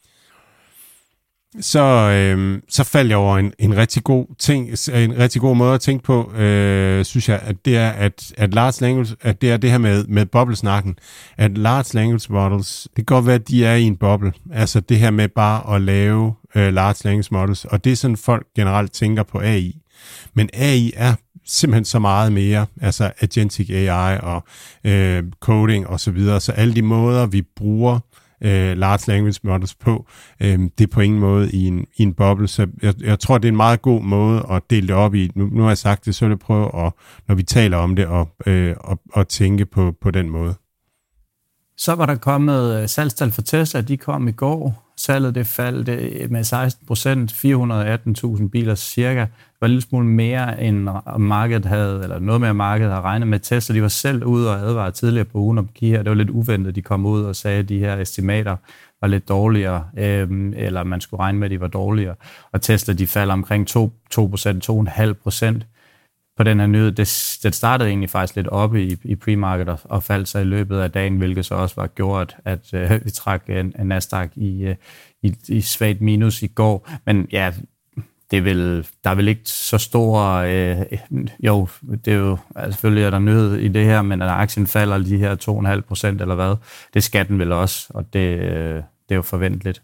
Så, øh, så faldt jeg over en, en rigtig god ting, en rigtig god måde at tænke på, øh, synes jeg, at det er, at, at large language, at det er det her med, med boblesnakken, at large language models, det kan godt være, at de er i en boble. Altså det her med bare at lave øh, large language models, og det er sådan, folk generelt tænker på A I. Men A I er simpelthen så meget mere, altså agentic A I og øh, coding og så videre, så alle de måder, vi bruger Uh, large language models på, uh, det er på ingen måde i en, i en boble, så jeg, jeg tror, det er en meget god måde at dele det op i. Nu, nu har jeg sagt det, så vil jeg prøve, at, når vi taler om det, at, uh, at, at tænke på, på den måde. Så var der kommet salgstal for Tesla, de kom i går. Salget det faldt med seksten procent, fire hundrede og atten tusind biler cirka. Det var en lille smule mere, end markedet havde, eller noget mere markedet havde regnet med. Tesla, de var selv ude og advare tidligere på ugen om de her. Det var lidt uventet, de kom ud og sagde, at de her estimater var lidt dårligere, øh, eller man skulle regne med, at de var dårligere. Og Tesla, de falder omkring to procent, to komma fem procent på den her nyhed. Det, det startede egentlig faktisk lidt oppe i, i pre-market og, og faldt sig i løbet af dagen, hvilket så også var gjort, at øh, vi trak en, en Nasdaq i, i, i svagt minus i går. Men ja, det er vel, der er vel ikke så store... Øh, jo, det er jo... Altså, selvfølgelig er der nyhed i det her, men at aktien falder de her to komma fem procent eller hvad, det skal den vel også, og det, øh, det er jo forventeligt.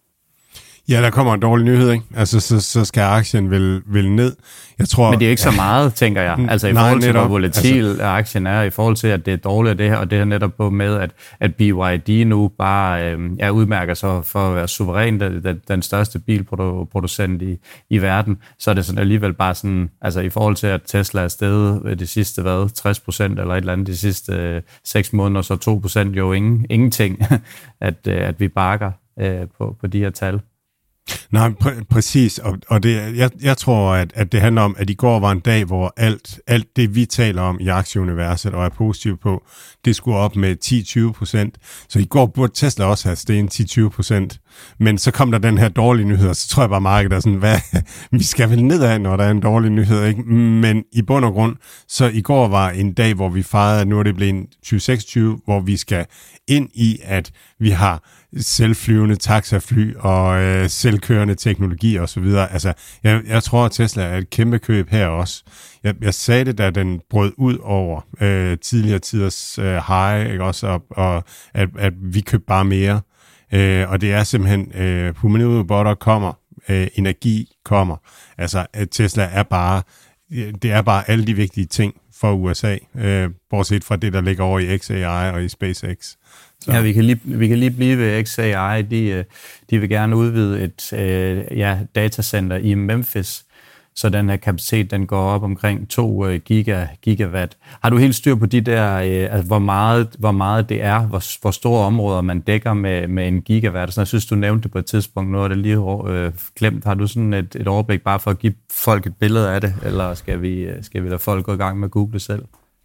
Ja, der kommer en dårlig nyhed, ikke? Altså, så, så skal aktien vel, vel ned. Jeg tror, men det er ikke så meget, tænker jeg. Altså i nej, forhold til, netop, hvor volatil altså, aktien er, i forhold til, at det er dårligt det her, og det er netop på med, at, at B Y D nu bare øh, er udmærker sig for at være suveræn, den, den største bilproducent i, i verden, så er det sådan alligevel bare sådan, altså i forhold til, at Tesla er steget de sidste, hvad, tres procent eller et eller andet de sidste øh, seks måneder, så to procent jo ingen, ingenting, at, øh, at vi bakker øh, på, på de her tal. Nej, pr- præcis, og, og det, jeg, jeg tror, at, at det handler om, at i går var en dag, hvor alt, alt det, vi taler om i aktieuniverset og er positiv på, det skulle op med ti til tyve procent. Så i går burde Tesla også have steget ti til tyve procent. Men så kom der den her dårlige nyhed, og så tror jeg bare, markedet er sådan, hvad, vi skal vel nedad, når der er en dårlig nyhed, ikke? Men i bund og grund, så i går var en dag, hvor vi fejrede, at nu er det blevet tyve seksogtyve, hvor vi skal ind i, at vi har selvflyvende taxafly og øh, selvkørende teknologi og så videre. Altså, jeg, jeg tror, at Tesla er et kæmpe køb her også. Jeg, jeg sagde det, da den brød ud over øh, tidligere tiders øh, high, ikke også, og, og at, at vi købte bare mere. Øh, og det er simpelthen, øh, humanoide robotter kommer, øh, energi kommer. Altså, Tesla er bare, det er bare alle de vigtige ting for U S A, øh, bortset fra det, der ligger over i X A I og i SpaceX. Så. Ja, vi kan, lige, vi kan lige blive ved X A I. De, de vil gerne udvide et øh, ja, datacenter i Memphis, så den her kapacitet den går op omkring to giga, gigawatt. Har du helt styr på de der, øh, altså, hvor, meget, hvor meget det er, hvor, hvor store områder man dækker med, med en gigawatt? Så jeg synes, du nævnte det på et tidspunkt, nu er det lige øh, glemt. Har du sådan et, et overblik bare for at give folk et billede af det, eller skal vi, skal vi lade folk gå i gang med at google selv?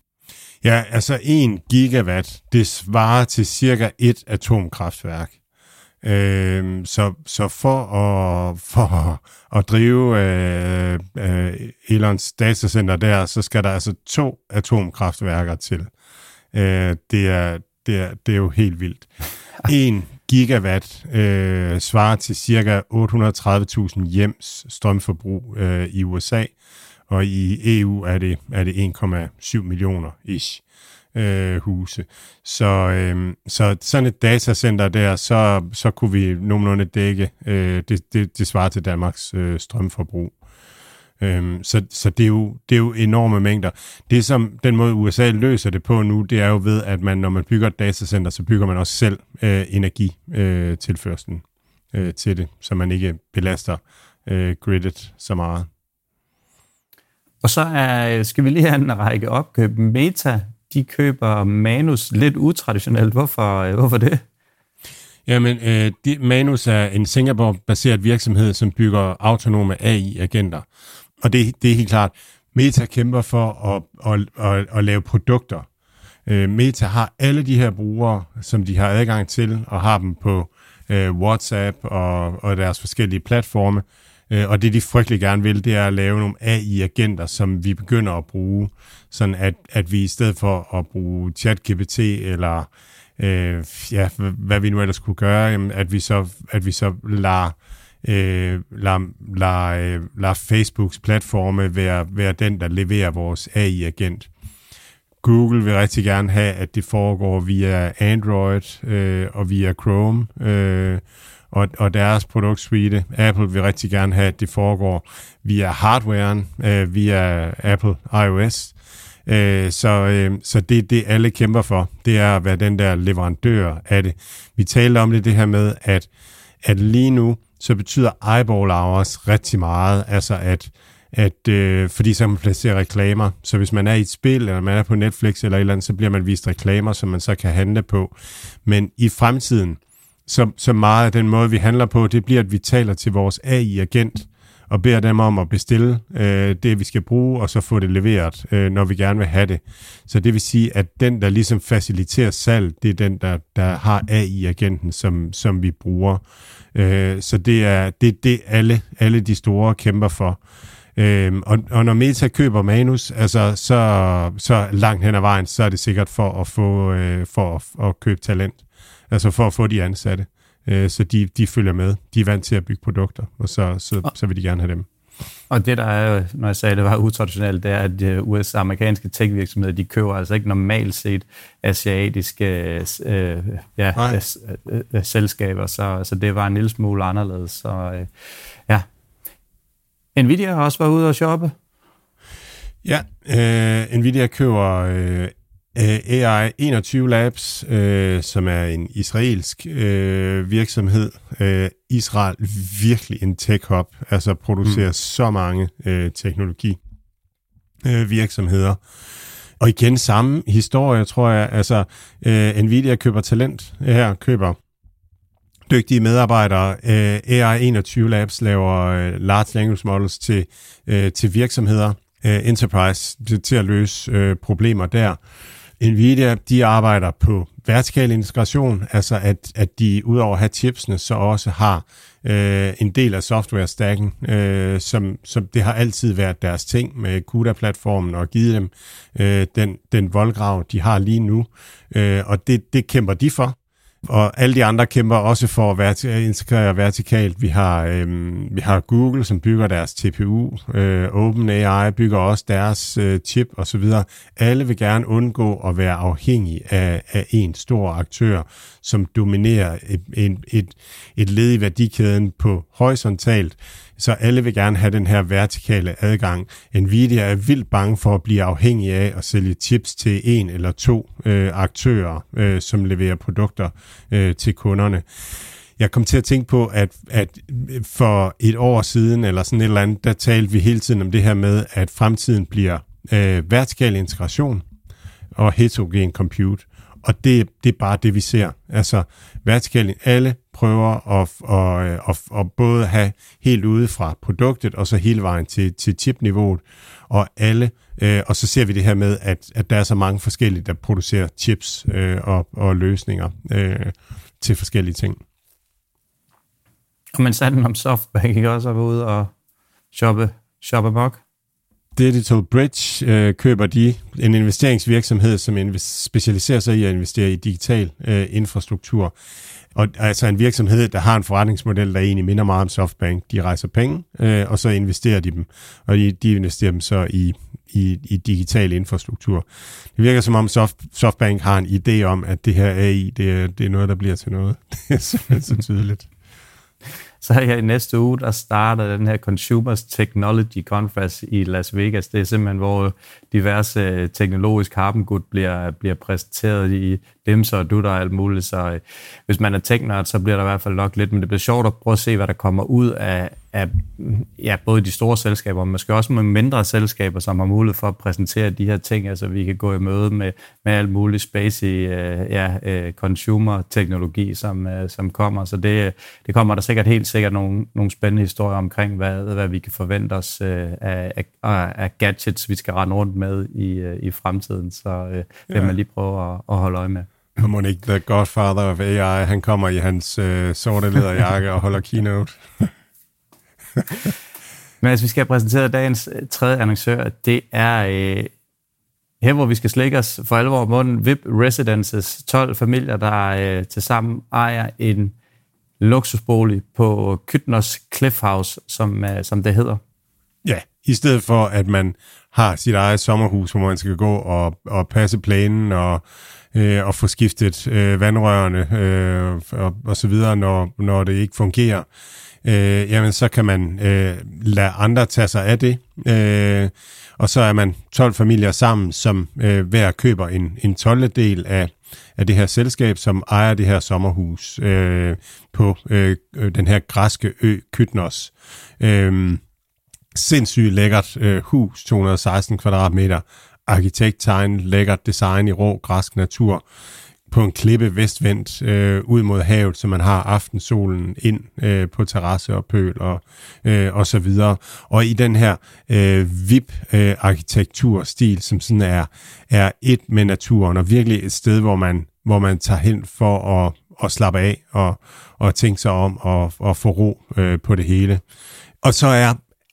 Ja, altså en gigawatt, det svarer til cirka et atomkraftværk. Øh, så, så for at, for at drive øh, øh, Elons datacenter der, så skal der altså to atomkraftværker til. Øh, det, er, det, er, det er jo helt vildt. En gigawatt øh, svarer til cirka otte hundrede og tredive tusind hjems strømforbrug øh, i U S A, og i E U er det, er det en komma syv millioner ish øh, huse. Så, øh, så sådan et datacenter der, så, så kunne vi nogenlunde dække, øh, det, det, det svarer til Danmarks øh, strømforbrug. Øh, så så det, er jo, det er jo enorme mængder. Det som den måde U S A løser det på nu, det er jo ved, at man, når man bygger et datacenter, så bygger man også selv øh, energitilførslen øh, øh, til det, så man ikke belaster øh, gridet så meget. Og så er, skal vi lige have en række opkøb. Meta, de køber Manus lidt utraditionelt. Hvorfor, hvorfor det? Jamen, øh, de, Manus er en Singapore-baseret virksomhed, som bygger autonome A I-agenter. Og det, det er helt klart, Meta kæmper for at, at, at, at lave produkter. Øh, Meta har alle de her brugere, som de har adgang til, og har dem på øh, WhatsApp og, og deres forskellige platforme. Og det, de frygtelig gerne vil, det er at lave nogle A I-agenter, som vi begynder at bruge, sådan at, at vi i stedet for at bruge ChatGPT eller øh, ja, hvad vi nu ellers kunne gøre, at vi så, at vi så lader, øh, lader, lader, lader Facebooks platforme være, være den, der leverer vores A I-agent. Google vil rigtig gerne have, at det foregår via Android øh, og via Chrome, øh, Og, og deres produktsuite. Apple vil rigtig gerne have, at det foregår via hardwaren, øh, via Apple iOS. Øh, så øh, så det, det alle kæmper for, det er at være den der leverandør af det. Vi talte om det, det her med, at, at lige nu, så betyder eyeball hours rigtig meget. Altså at, at øh, fordi så kan man placere reklamer. Så hvis man er i et spil, eller man er på Netflix eller et eller andet, så bliver man vist reklamer, som man så kan handle på. Men i fremtiden, Så, så meget af den måde, vi handler på, det bliver, at vi taler til vores A I-agent og beder dem om at bestille øh, det, vi skal bruge, og så få det leveret, øh, når vi gerne vil have det. Så det vil sige, at den, der ligesom faciliterer salg, det er den, der, der har A I-agenten, som, som vi bruger. Øh, så det er det, det alle, alle de store kæmper for. Øh, og, og når Meta køber Manus, altså, så, så langt hen ad vejen, så er det sikkert for at, få, øh, for at, at købe talent. Altså for at få de ansatte, øh, så de, de følger med. De er vant til at bygge produkter, og så, så, så vil de gerne have dem. Og det, der er, når jeg sagde, det var utraditionelt, det er, at U S amerikanske tech-virksomheder, de køber altså ikke normalt set asiatiske øh, ja, øh, øh, selskaber, så, så det var en lille smule anderledes. Så øh, ja. Nvidia har også været ude og shoppe. Ja, øh, Nvidia køber øh, A I enogtyve Labs, øh, som er en israelsk øh, virksomhed. Øh, Israel virkelig en tech-hub, altså producerer mm. så mange øh, teknologi øh, virksomheder. Og igen samme historie, tror jeg. Altså, øh, Nvidia køber talent her, køber dygtige medarbejdere. Øh, A I enogtyve Labs laver øh, large language models til, øh, til virksomheder, øh, enterprise, til, til at løse øh, problemer der. Nvidia, de arbejder på vertikal integration, altså at, at de udover at have chipsene, så også har øh, en del af software-stacken, øh, som, som det har altid været deres ting med CUDA-platformen og givet dem øh, den, den voldgrav, de har lige nu. Øh, og det, det kæmper de for. Og alle de andre kæmper også for at verti- integrere vertikalt. Vi har, øhm, vi har Google, som bygger deres T P U. Øh, OpenAI bygger også deres øh, chip osv. Alle vil gerne undgå at være afhængige af, af en stor aktør, som dominerer et, et, et, et led i værdikæden på horisontalt. Så alle vil gerne have den her vertikale adgang. Nvidia er vildt bange for at blive afhængig af at sælge chips til en eller to øh, aktører, øh, som leverer produkter øh, til kunderne. Jeg kom til at tænke på, at, at for et år siden, eller sådan et eller andet, der talte vi hele tiden om det her med, at fremtiden bliver øh, vertikal integration og heterogen compute. Og det, det er bare det, vi ser. Altså, vertikalt, alle prøver at, at, at, at både have helt ude fra produktet, og så hele vejen til, til chipniveauet, og alle, øh, og så ser vi det her med, at, at der er så mange forskellige, der producerer chips øh, og, og løsninger øh, til forskellige ting. Og man sagde den om SoftBank, ikke også, at være ude og shoppe, shoppe mok? Digital Bridge øh, køber de en investeringsvirksomhed, som invest- specialiserer sig i at investere i digital øh, infrastruktur. Og altså en virksomhed, der har en forretningsmodel, der egentlig minder meget om SoftBank. De rejser penge, øh, og så investerer de dem. Og de, de investerer dem så i, i, i digital infrastruktur. Det virker som om Soft, SoftBank har en idé om, at det her A I, det er, det er noget, der bliver til noget. Det er simpelthen så tydeligt. Så her i næste uge, der starter den her Consumers Technology Conference i Las Vegas. Det er simpelthen, hvor diverse teknologiske harpengud bliver, bliver præsenteret i dimser og dutter og alt muligt. Så hvis man er tech-nørd, så bliver der i hvert fald nok lidt, men det bliver sjovt at prøve at se, hvad der kommer ud af, af ja, både de store selskaber, men måske også med mindre selskaber, som har mulighed for at præsentere de her ting, altså vi kan gå i møde med, med alt muligt space i ja, consumer-teknologi, som, som kommer. Så det, det kommer der sikkert helt sikkert nogle, nogle spændende historier omkring, hvad, hvad vi kan forvente os af, af, af gadgets, vi skal rende rundt med i, i fremtiden. Så det vil man lige prøve at, at holde øje med. Og må ikke The Godfather of A I, han kommer i hans øh, sorte læderjakke og holder keynote. Men altså, vi skal præsentere dagens tredje annoncør, det er øh, her, hvor vi skal slække os for alvor munden. V I P Residences, tolv familier, der øh, tilsammen ejer en luksusbolig på Kytnos Cliff House, som, øh, som det hedder. Ja, i stedet for, at man har sit eget sommerhus, hvor man skal gå og, og passe plænen og, øh, og få skiftet øh, vandrørene øh, og, og så videre, når, når det ikke fungerer. Øh, jamen, så kan man øh, lade andre tage sig af det. Øh, og så er man tolv familier sammen, som øh, hver køber en, en tolvte del af, af det her selskab, som ejer det her sommerhus øh, på øh, den her græske ø Kytnos. Øh, Sindssygt lækkert øh, hus, to hundrede og seksten kvadratmeter, arkitekttegn, lækkert design i rå græsk natur, på en klippe vestvendt øh, ud mod havet, så man har aftensolen ind øh, på terrasse og pøl og, øh, og så videre. Og i den her øh, V I P-arkitekturstil, øh, som sådan er, er et med naturen, og virkelig et sted, hvor man, hvor man tager hen for at, at slappe af og, og tænke sig om og, og få ro øh, på det hele. Og så er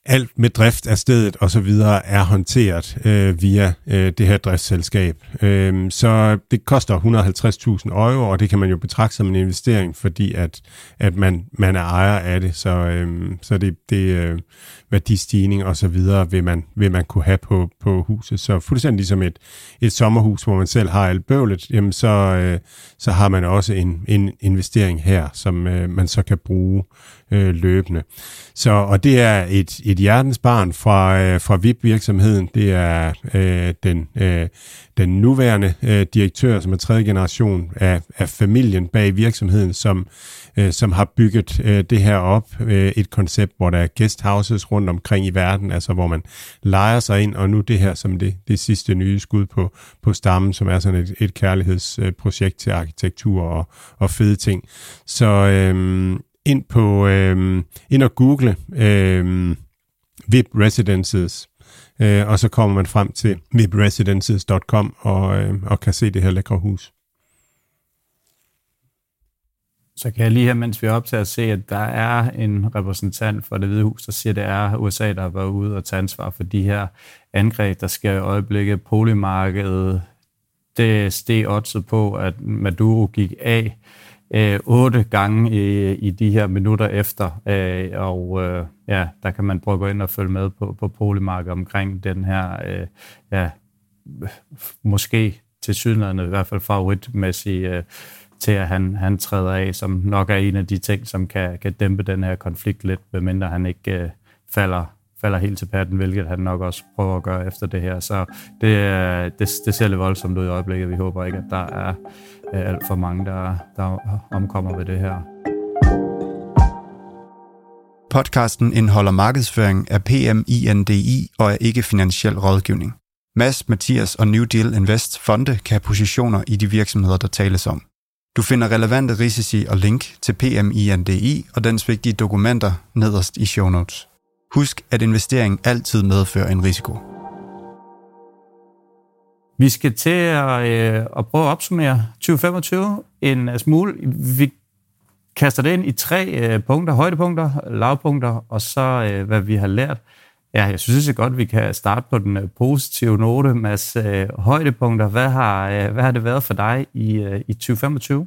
alt med drift af stedet og så videre er håndteret øh, via øh, det her driftsselskab. Øh, så det koster et hundrede og halvtreds tusind euro, og det kan man jo betragte som en investering, fordi at, at man, man er ejer af det. Så, øh, så det, det øh, værdistigning og så videre vil man, vil man kunne have på, på huset. Så fuldstændig ligesom et, et sommerhus, hvor man selv har alt bøvlet, jamen så, øh, så har man også en, en investering her, som øh, man så kan bruge øh, løbende. Så, og det er et, et hjertensbarn fra, øh, fra V I P-virksomheden. Det er øh, den, øh, den nuværende øh, direktør, som er tredje generation af, af familien bag virksomheden, som, øh, som har bygget øh, det her op. Øh, et koncept, hvor der er guesthouses rundt omkring i verden, altså hvor man lejer sig ind, og nu det her som det, det sidste nye skud på, på stammen, som er sådan et, et kærlighedsprojekt til arkitektur og, og fede ting. Så øh, ind på øh, ind og google øh, V I P Residences, øh, og så kommer man frem til v i p residences punktum com og, øh, og kan se det her lækre hus. Så kan jeg lige her, mens vi er op til at se, at der er en repræsentant for Det Hvide Hus, der siger, at det er U S A, der har været ude og tage ansvar for de her angreb, der sker i øjeblikket. Boligmarkedet, det steg oddset på, at Maduro gik af øh, otte gange i, i de her minutter efter, øh, og øh, ja, der kan man prøve at gå ind og følge med på, på boligmarkedet omkring den her, øh, ja, måske til sydlandet i hvert fald favoritmæssigt, øh, til at han, han træder af, som nok er en af de ting, som kan, kan dæmpe den her konflikt lidt, medmindre han ikke øh, falder, falder helt til patten, hvilket han nok også prøver at gøre efter det her. Så det, det, det ser lidt voldsomt ud i øjeblikket. Vi håber ikke, at der er øh, alt for mange, der, der omkommer ved det her. Podcasten indeholder markedsføring af P M I N D I og er ikke finansiel rådgivning. Mads, Mathias og New Deal Invest fonde kan have positioner i de virksomheder, der tales om. Du finder relevante risici og link til P M I N D I og dens vigtige dokumenter nederst i show notes. Husk, at investering altid medfører en risiko. Vi skal til at, øh, at prøve at opsummere tyve femogtyve en smule. Vi kaster det ind i tre øh, punkter, højdepunkter, lavpunkter, og så øh, hvad vi har lært. Ja, jeg synes det er godt, at vi kan starte på den øh, positive note, Mads. Øh, højdepunkter, hvad har, øh, hvad har det været for dig i, øh, i tyve femogtyve?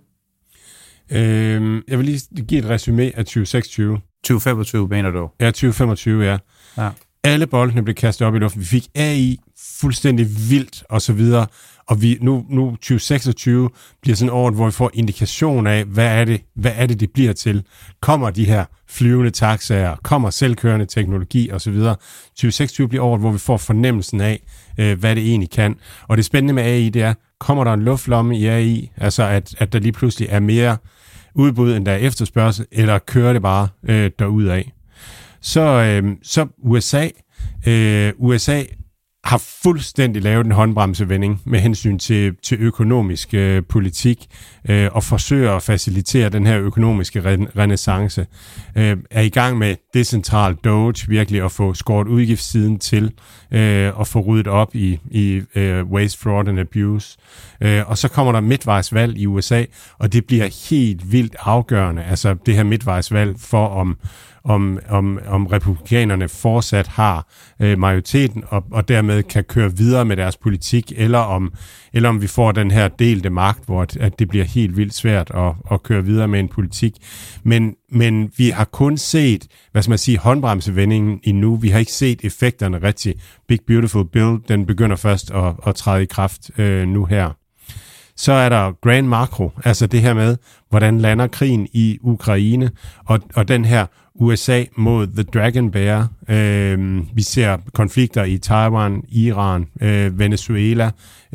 Øhm, jeg vil lige give et resumé af tyve seksogtyve. tyve femogtyve mener du? Ja, tyve femogtyve, ja. ja. Alle boldene blev kastet op i luften. Vi fik A I fuldstændig vildt, og så videre. Og vi, nu, nu tyve seksogtyve bliver sådan året, hvor vi får indikation af, hvad er det, hvad er det, det bliver til. Kommer de her flyvende taxaer, kommer selvkørende teknologi og så videre. tyve seksogtyve bliver året, hvor vi får fornemmelsen af, øh, hvad det egentlig kan. Og det spændende med A I, det er, kommer der en luftlomme i A I, altså at, at der lige pludselig er mere udbud, end der er efterspørgsel, eller kører det bare øh, derudad. Så, øh, så U S A, øh, U S A har fuldstændig lavet en håndbremsevending med hensyn til, til økonomisk øh, politik øh, og forsøger at facilitere den her økonomiske re- renaissance. Øh, er i gang med decentral Doge virkelig at få skåret udgiftssiden til øh, og få ryddet op i, i øh, waste, fraud and abuse. Øh, og så kommer der midtvejsvalg i U S A, og det bliver helt vildt afgørende, altså det her midtvejsvalg for om om, om, om republikanerne fortsat har øh, majoriteten og, og dermed kan køre videre med deres politik, eller om, eller om vi får den her delte magt, hvor at, at det bliver helt vildt svært at, at køre videre med en politik. Men, men vi har kun set, hvad skal man sige, håndbremsevendingen endnu. Vi har ikke set effekterne rigtig. Big Beautiful Bill, den begynder først at, at træde i kraft øh, nu her. Så er der Grand Macro, altså det her med, hvordan lander krigen i Ukraine, og, og den her U S A mod The Dragon Bear. Øh, vi ser konflikter i Taiwan, Iran, øh, Venezuela,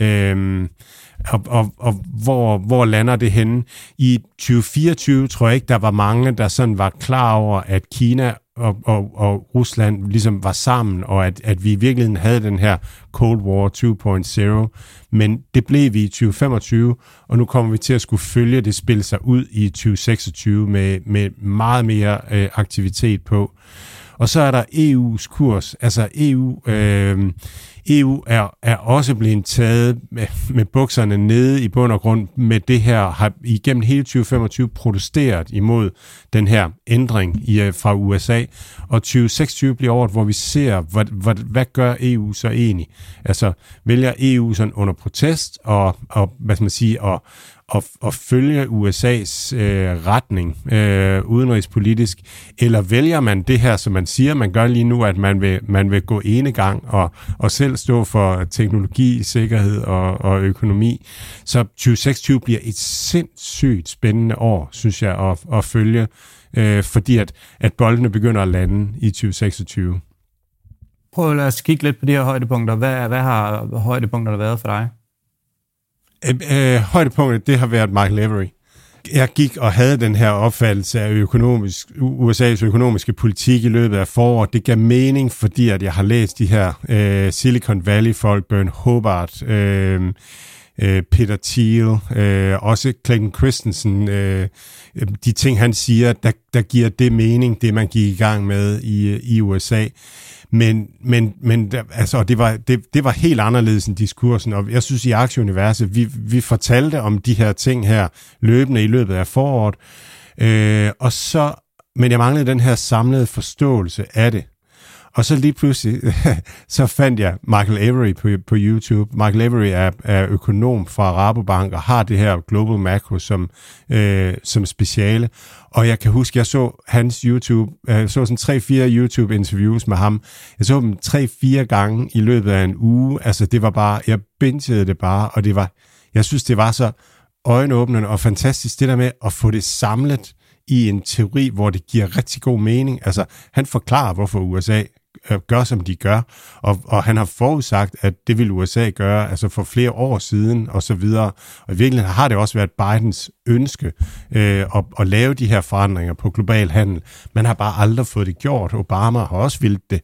øh, og, og, og hvor, hvor lander det henne? I tyve fireogtyve tror jeg ikke, der var mange, der sådan var klar over, at Kina og, og, og Rusland ligesom var sammen, og at, at vi i virkeligheden havde den her Cold War to point nul, men det blev vi i tyve femogtyve, og nu kommer vi til at skulle følge det spille sig ud i tyve seksogtyve med, med meget mere øh, aktivitet på. Og så er der E U's kurs. Altså E U, øh, E U er, er også blevet taget med, med bukserne nede i bund og grund med det her, har igennem hele tyve femogtyve protesteret imod den her ændring i, fra U S A. Og tyve seksogtyve bliver året, hvor vi ser, hvad, hvad, hvad gør E U så egentlig? Altså, vælger E U sådan under protest og, og hvad skal man sige, og at, at følge U S A's øh, retning øh, udenrigspolitisk, eller vælger man det her, som man siger, man gør lige nu, at man vil, man vil gå enegang og, og selv stå for teknologi, sikkerhed og, og økonomi. Så tyve seksogtyve bliver et sindssygt spændende år, synes jeg, at, at følge, øh, fordi at, at boldene begynder at lande i tyve seksogtyve. Prøv at os kigge lidt på de her højdepunkter. Hvad, hvad har højdepunkterne været for dig? Øh, øh, højdepunktet, det har været Michael Every. Jeg gik og havde den her opfattelse af økonomisk, U S A's økonomiske politik i løbet af foråret. Det gav mening, fordi at jeg har læst de her øh, Silicon Valley-folk, Bern Hobart, øh, øh, Peter Thiel, øh, også Clayton Christensen. Øh, de ting, han siger, der, der giver det mening, det man gik i gang med i, i U S A. Men, men, men altså, det, var, det, det var helt anderledes end diskursen, og jeg synes i aktieuniverset, vi, vi fortalte om de her ting her løbende i løbet af foråret, øh, og så, men jeg manglede den her samlede forståelse af det. Og så lige pludselig, så fandt jeg Michael Every på, på YouTube. Michael Every er, er økonom fra Rabobank og har det her Global Macro som, øh, som speciale. Og jeg kan huske, jeg så hans YouTube, jeg så sådan tre-fire YouTube-interviews med ham. Jeg så dem tre-fire gange i løbet af en uge. Altså det var bare, jeg bingede det bare, og det var, jeg synes, det var så øjenåbnende og fantastisk, det der med at få det samlet i en teori, hvor det giver rigtig god mening. Altså, han forklarer, hvorfor U S A gør, som de gør, og, og han har forudsagt, at det vil U S A gøre, altså for flere år siden, og så videre. Og i virkeligheden har det også været Bidens ønske øh, at, at lave de her forandringer på global handel. Man har bare aldrig fået det gjort. Obama har også vildt det.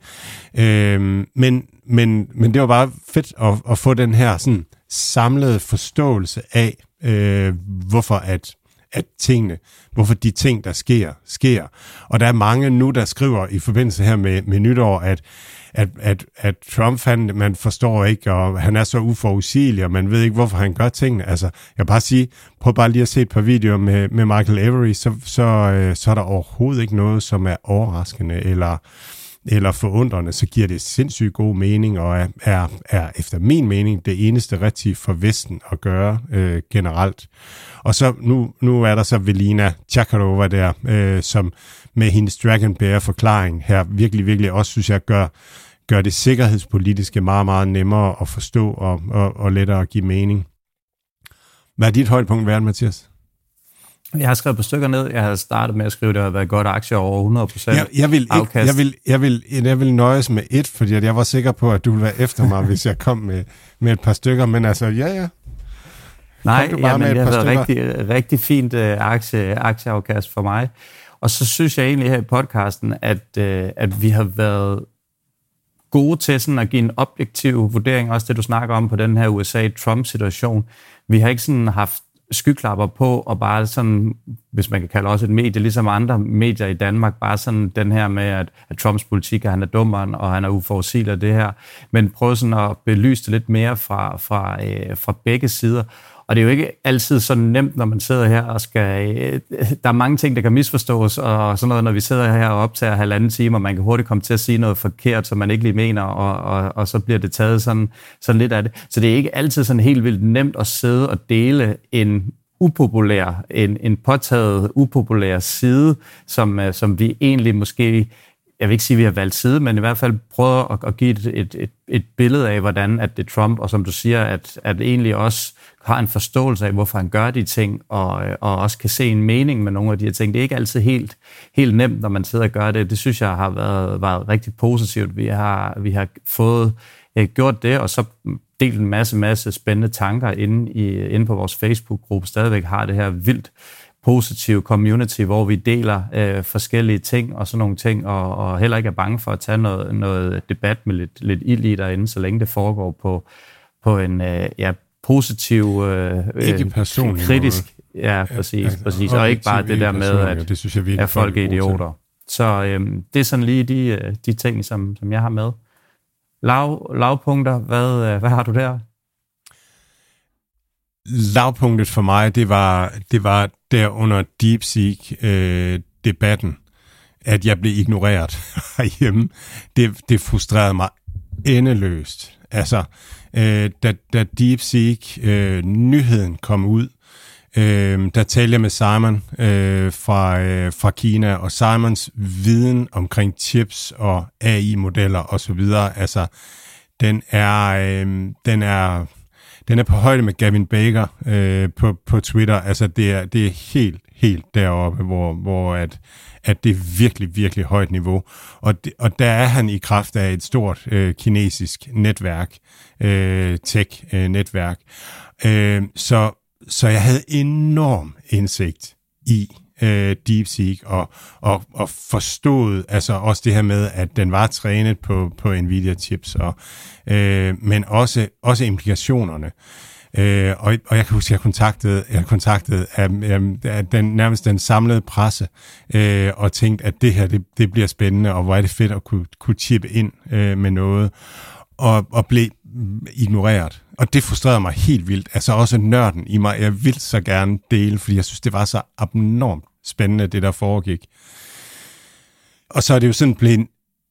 Øh, men, men, men det var bare fedt at, at få den her sådan samlede forståelse af, øh, hvorfor at at tingene, hvorfor de ting, der sker, sker. Og der er mange nu, der skriver i forbindelse her med, med nytår, at, at, at, at Trump, han, man forstår ikke, og han er så uforudsigelig, og man ved ikke, hvorfor han gør tingene. Altså, jeg vil bare sige, prøv bare lige at se et par videoer med, med Michael Every, så, så, så er der overhovedet ikke noget, som er overraskende, eller eller forundrende, så giver det sindssygt god mening, og er, er, er efter min mening det eneste rigtige for Vesten at gøre øh, generelt. Og så nu, nu er der så Velina Tjekharova der, øh, som med hendes Dragon Bear-forklaring her virkelig, virkelig også, synes jeg, gør, gør det sikkerhedspolitiske meget, meget nemmere at forstå og, og, og lettere at give mening. Hvad er dit højdepunkt værd, Mathias? Jeg har skrevet på stykker ned. Jeg har startet med at skrive, at det har været godt aktier over hundrede procent jeg, jeg, vil ikke, jeg, vil, jeg, vil, jeg vil nøjes med et, fordi jeg var sikker på, at du ville være efter mig, hvis jeg kom med, med et par stykker. Men altså, ja, ja. Nej, ja, men det har været rigtig, rigtig fint uh, aktie, aktieafkast for mig. Og så synes jeg egentlig her i podcasten, at, uh, at vi har været gode til sådan at give en objektiv vurdering, også det du snakker om på den her U S A-Trump-situation. Vi har ikke sådan haft skyklapper på, og bare sådan, hvis man kan kalde også et medie, ligesom andre medier i Danmark, bare sådan den her med, at, at Trumps politik, at han er dummeren, og han er uforudsigelig af det her, men prøve sådan at belyse det lidt mere fra, fra, øh, fra begge sider. Og det er jo ikke altid så nemt, når man sidder her og skal... Øh, der er mange ting, der kan misforstås, og sådan noget, når vi sidder her og optager halvanden time, og man kan hurtigt komme til at sige noget forkert, som man ikke lige mener, og, og, og så bliver det taget sådan, sådan lidt af det. Så det er ikke altid sådan helt vildt nemt at sidde og dele en upopulær, en, en påtaget upopulær side, som, som vi egentlig måske... Jeg vil ikke sige, at vi har valgt side, men i hvert fald prøver at, at give et, et, et, et billede af, hvordan at det er Trump, og som du siger, at, at egentlig også har en forståelse af, hvorfor han gør de ting, og, og også kan se en mening med nogle af de her ting. Det er ikke altid helt, helt nemt, når man sidder og gør det. Det synes jeg har været, været rigtig positivt. Vi har, vi har fået eh, gjort det, og så delt en masse, masse spændende tanker inde, i, inde på vores Facebook-gruppe. Stadigvæk har det her vildt positiv community, hvor vi deler øh, forskellige ting og sådan nogle ting, og, og heller ikke er bange for at tage noget, noget debat med lidt, lidt ild i derinde, så længe det foregår på, på en øh, ja, positiv, øh, ikke personlig kritisk, ja, præcis, ja, præcis. Og ikke bare det der med, at, det synes jeg, at folk er idioter. Så øhm, det er sådan lige de, de ting, som, som jeg har med. Lav, lavpunkter, hvad, hvad har du der? Lavpunktet for mig, det var, det var der under DeepSeek-debatten, øh, at jeg blev ignoreret herhjemme. Det, det frustrerede mig endeløst. Altså, øh, da, da DeepSeek-nyheden øh, kom ud, øh, der talte jeg med Simon øh, fra, øh, fra Kina, og Simons viden omkring chips og A I-modeller osv., altså, den er, øh, den er, den er på højde med Gavin Baker øh, på, på Twitter. Altså, det er, det er helt, helt deroppe, hvor, hvor at, at det er virkelig, virkelig højt niveau. Og, det, og der er han i kraft af et stort øh, kinesisk netværk, øh, tech-netværk. Øh, så, så jeg havde enorm indsigt i øh, DeepSeek og, og, og forstod altså også det her med, at den var trænet på, på Nvidia-chips, og, øh, men også, også implikationerne. Øh, og, og jeg kan huske, at jeg kontaktede, jeg kontaktede af, af den, nærmest den samlede presse øh, og tænkte, at det her det, det bliver spændende, og hvor er det fedt at kunne, kunne chippe ind øh, med noget, og, og blev ignoreret. Og det frustrerede mig helt vildt. Altså også nørden i mig. Jeg ville så gerne dele, fordi jeg synes, det var så abnormt spændende, det der foregik. Og så er det jo sådan blevet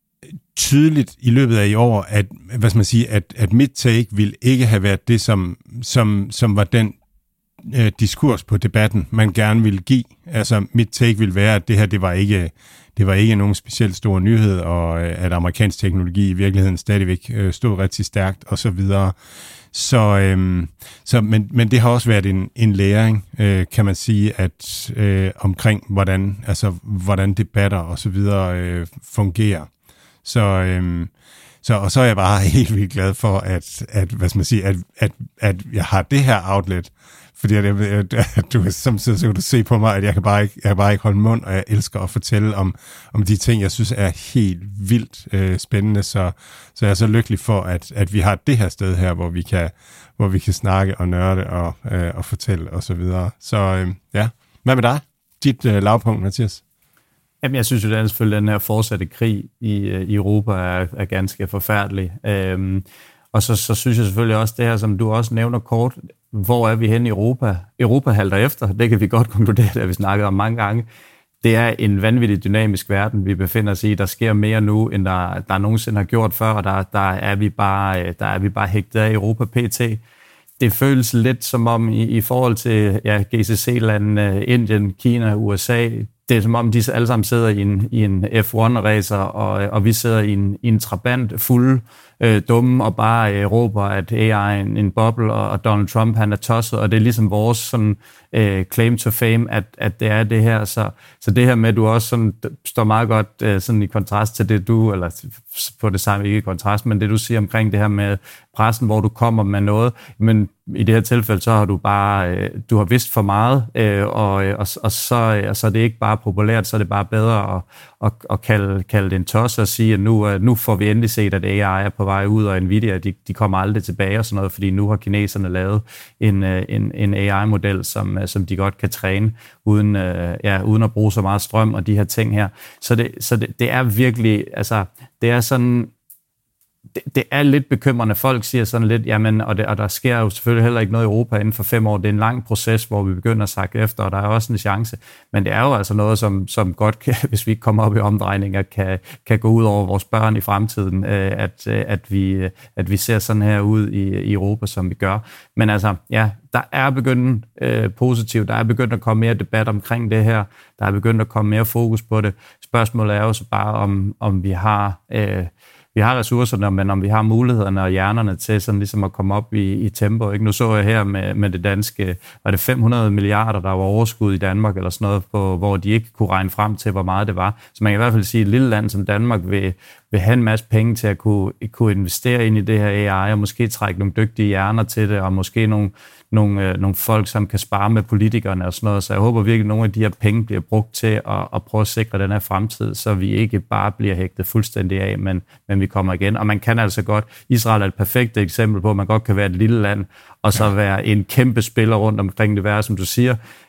tydeligt i løbet af i år, at, hvad skal man sige, at, at mit take ville ikke have været det, som, som, som var den øh, diskurs på debatten, man gerne ville give. Altså mit take ville være, at det her, det var ikke, det var ikke nogen specielt stor nyhed, og at amerikansk teknologi i virkeligheden stadigvæk øh, stod rigtig stærkt, og så videre. Så, øhm, så men, men det har også været en, en læring, øh, kan man sige, at øh, omkring hvordan, altså, hvordan debatter og så videre øh, fungerer. Så, øhm, så, og så er jeg bare helt vildt glad for, at, at, hvad skal man sige, at, at, at jeg har det her outlet, fordi at, at, at du samtidig så kan du se på mig, at jeg kan bare ikke, jeg kan bare ikke holde mund, og jeg elsker at fortælle om, om de ting, jeg synes er helt vildt øh, spændende, så, så jeg er så lykkelig for, at, at vi har det her sted her, hvor vi kan, hvor vi kan snakke og nørde og, øh, og fortælle og så videre. Så øh, ja, hvad med dig? Dit øh, lavpunkt, Mathias? Jamen, jeg synes jo, at selvfølgelig den her fortsatte krig i, i Europa er, er ganske forfærdelig. Øhm, og så, så synes jeg selvfølgelig også det her, som du også nævner kort, hvor er vi henne i Europa? Europa halter efter, det kan vi godt konkludere, det har vi snakket om mange gange. Det er en vanvittig dynamisk verden, vi befinder os i. Der sker mere nu, end der, der nogensinde har gjort før, og der, der, er vi bare, der er vi bare hægtet af Europa pt. Det føles lidt som om i, i forhold til ja, G C C-landene, Indien, Kina, U S A, det er som om, de alle sammen sidder i en, i en F et racer, og, og vi sidder i en, i en trabant fuld øh, dumme og bare øh, råber, at A I er en, en boble, og, og Donald Trump han er tosset, og det er ligesom vores sådan, øh, claim to fame, at, at det er det her. Så, så det her med, at du også sådan, står meget godt øh, sådan i kontrast til det, du, eller på det samme, ikke i kontrast, men det du siger omkring det her med pressen, hvor du kommer med noget, men i det her tilfælde, så har du bare, øh, du har vidst for meget, øh, og, og, og, så, og så er det ikke bare populært, så er det bare bedre at, at, at kalde, kalde det en tosse og sige, at nu, nu får vi endelig set, at A I er på vej ud, og Nvidia, de, de kommer aldrig tilbage og sådan noget, fordi nu har kineserne lavet en, en, en A I-model, som, som de godt kan træne, uden, ja, uden at bruge så meget strøm og de her ting her. Så det, så det, det er virkelig, altså, det er sådan, Det, det er lidt bekymrende. Folk siger sådan lidt, jamen, og, det, og der sker jo selvfølgelig heller ikke noget i Europa inden for fem år. Det er en lang proces, hvor vi begynder at sakke efter, og der er også en chance. Men det er jo altså noget, som, som godt kan, hvis vi ikke kommer op i omdrejninger, kan, kan gå ud over vores børn i fremtiden, at, at, vi, at vi ser sådan her ud i, i Europa, som vi gør. Men altså, ja, der er begyndt øh, positivt. Der er begyndt at komme mere debat omkring det her. Der er begyndt at komme mere fokus på det. Spørgsmålet er jo så bare, om, om vi har... Øh, Vi har ressourcerne, men om vi har mulighederne og hjernerne til sådan ligesom at komme op i, i tempo. Ikke? Nu så jeg her med, med det danske, var det fem hundrede milliarder, der var overskud i Danmark, eller sådan noget, på, hvor de ikke kunne regne frem til, hvor meget det var. Så man kan i hvert fald sige, at et lille land som Danmark vil, vil have en masse penge til at kunne, kunne investere ind i det her A I, og måske trække nogle dygtige hjerner til det, og måske nogle, nogle, øh, nogle folk, som kan spare med politikerne og sådan noget. Så jeg håber virkelig, at nogle af de her penge bliver brugt til at, at prøve at sikre den her fremtid, så vi ikke bare bliver hægtet fuldstændig af, men, men vi kommer igen. Og man kan altså godt, Israel er et perfekt eksempel på, at man godt kan være et lille land, og så være en kæmpe spiller rundt omkring det værre, som du siger.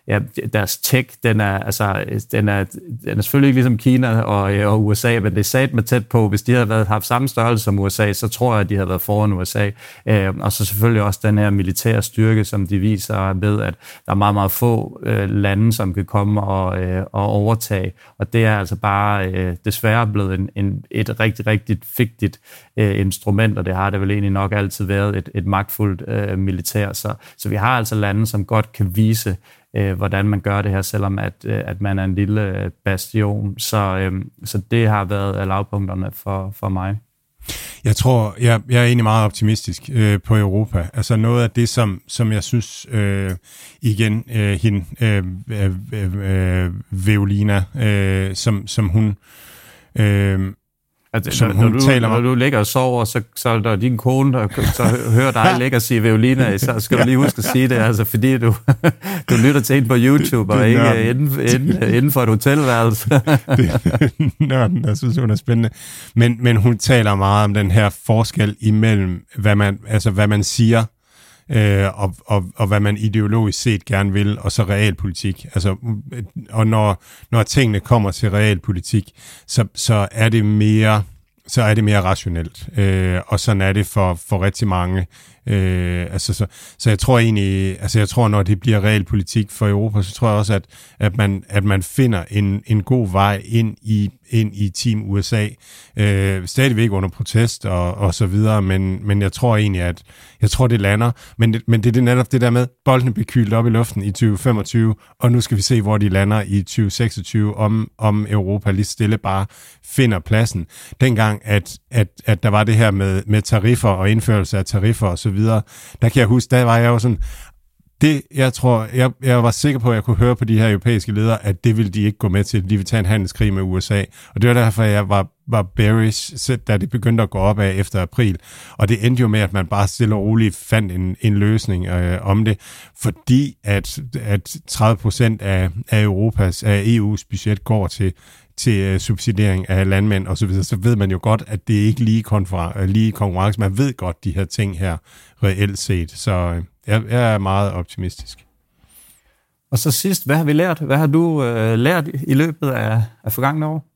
ja, deres tech, den er, altså, den er, den er selvfølgelig ikke ligesom Kina og, og U S A, men det er sat med tæt på. Hvis de havde været, haft samme størrelse som U S A, så tror jeg, at de havde været foran U S A. Øh, og så selvfølgelig også den her militære styrke, som de viser ved, at der er meget, meget få øh, lande, som kan komme og, øh, og overtage. Og det er altså bare øh, desværre blevet en, en, et rigtig, rigtig vigtigt øh, instrument, og det har det vel egentlig nok altid været et, et magtfuldt øh, militær. Så, så vi har altså lande, som godt kan vise, øh, hvordan man gør det her, selvom at, øh, at man er en lille bastion. Så, øh, så det har været lavpunkterne for, for mig. Jeg tror, jeg, jeg er egentlig meget optimistisk øh, på Europa. Altså noget af det, som, som jeg synes, øh, igen, øh, hende, øh, øh, øh, Veolina, øh, som, som hun... Øh, Altså, som når, hun når, du, taler når du ligger og sover, så, så er der din kone, der så hører dig ligge og sige Veolina, så skal du lige huske at sige det, altså, fordi du, du lytter til en på YouTube, og ikke inden, inden, inden for et hotelværelse. Det er nørden, jeg synes, hun er spændende. Men, men hun taler meget om den her forskel imellem, hvad man, altså, hvad man siger, Øh, og, og, og hvad man ideologisk set gerne vil, og så realpolitik. Altså, og når, når tingene kommer til realpolitik, så, så er det mere så er det mere rationelt. Øh, og sådan er det for, for rigtig mange. Øh, altså, så, så jeg tror egentlig, altså jeg tror, når det bliver realpolitik for Europa, så tror jeg også, at, at, man, at man finder en, en god vej ind i, ind i Team U S A. Øh, stadigvæk under protest og, og så videre, men, men jeg tror egentlig, at jeg tror, det lander. Men det, men det er netop det der med, bolden bliver kylet op i luften i tyve femogtyve, og nu skal vi se, hvor de lander i tyve seksogtyve, om, om Europa lige stille bare finder pladsen. Dengang, at, at, at der var det her med, med tariffer og indførelse af tariffer og så videre, der kan jeg huske, der var jeg jo sådan, det, jeg tror, jeg, jeg var sikker på, at jeg kunne høre på de her europæiske ledere, at det ville de ikke gå med til. De ville tage en handelskrig med U S A. Og det var derfor, jeg var, var bearish, da det begyndte at gå op af efter april. Og det endte jo med, at man bare stille og roligt fandt en, en løsning øh, om det. Fordi at, at tredive procent af, af Europas, af E U's budget går til til subsidiering af landmænd og så videre, så ved man jo godt, at det er ikke lige, konfer- lige konkurrence. Man ved godt de her ting her reelt set. Så jeg, jeg er meget optimistisk. Og så sidst, hvad har vi lært? Hvad har du øh, lært i løbet af, af forgangne år?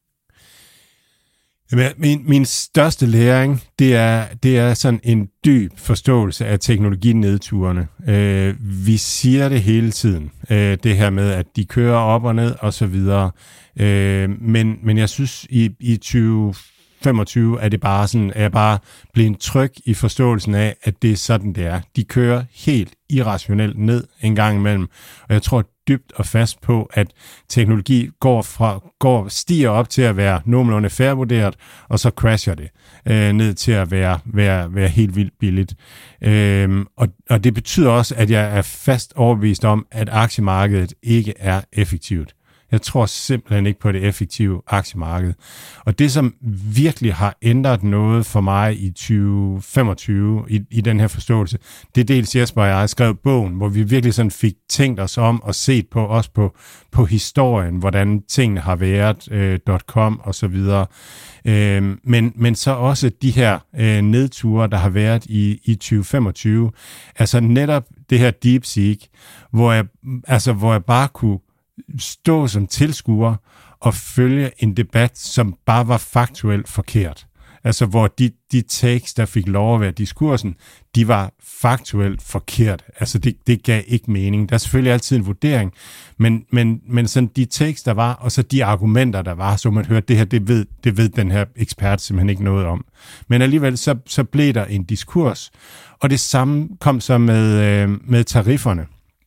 Jamen, min, min største læring, det er, det er sådan en dyb forståelse af teknologinedturene. Øh, vi siger det hele tiden, øh, det her med, at de kører op og ned og så videre. Øh, men, men jeg synes, i, i tyve femogtyve er det bare sådan, er jeg bare blevet tryg i forståelsen af, at det er sådan, det er. De kører helt irrationelt ned en gang imellem, og jeg tror dybt og fast på, at teknologi går fra går stiger op til at være nogenlunde fairvurderet, og så crasher det øh, ned til at være, være, være helt vildt billigt. Øh, og, og det betyder også, at jeg er fast overbevist om, at aktiemarkedet ikke er effektivt. Jeg tror simpelthen ikke på det effektive aktiemarked. Og det, som virkelig har ændret noget for mig i tyve femogtyve, i, i den her forståelse, det er dels Jesper og jeg har skrevet bogen, hvor vi virkelig sådan fik tænkt os om og set på, også på, på historien, hvordan tingene har været, øh, .com og så videre. Øh, men, men så også de her øh, nedture, der har været i, i tyve femogtyve. Altså netop det her DeepSeek, hvor jeg, altså, hvor jeg bare kunne stå som tilskuer og følge en debat, som bare var faktuelt forkert. Altså, hvor de, de takes, der fik lov at være diskursen, de var faktuelt forkert. Altså, det, det gav ikke mening. Der er selvfølgelig altid en vurdering, men, men, men sådan de takes, der var, og så de argumenter, der var, så man hørte, det her, det ved, det ved den her ekspert simpelthen ikke noget om. Men alligevel, så, så blev der en diskurs, og det samme kom så med, øh, med tarifferne.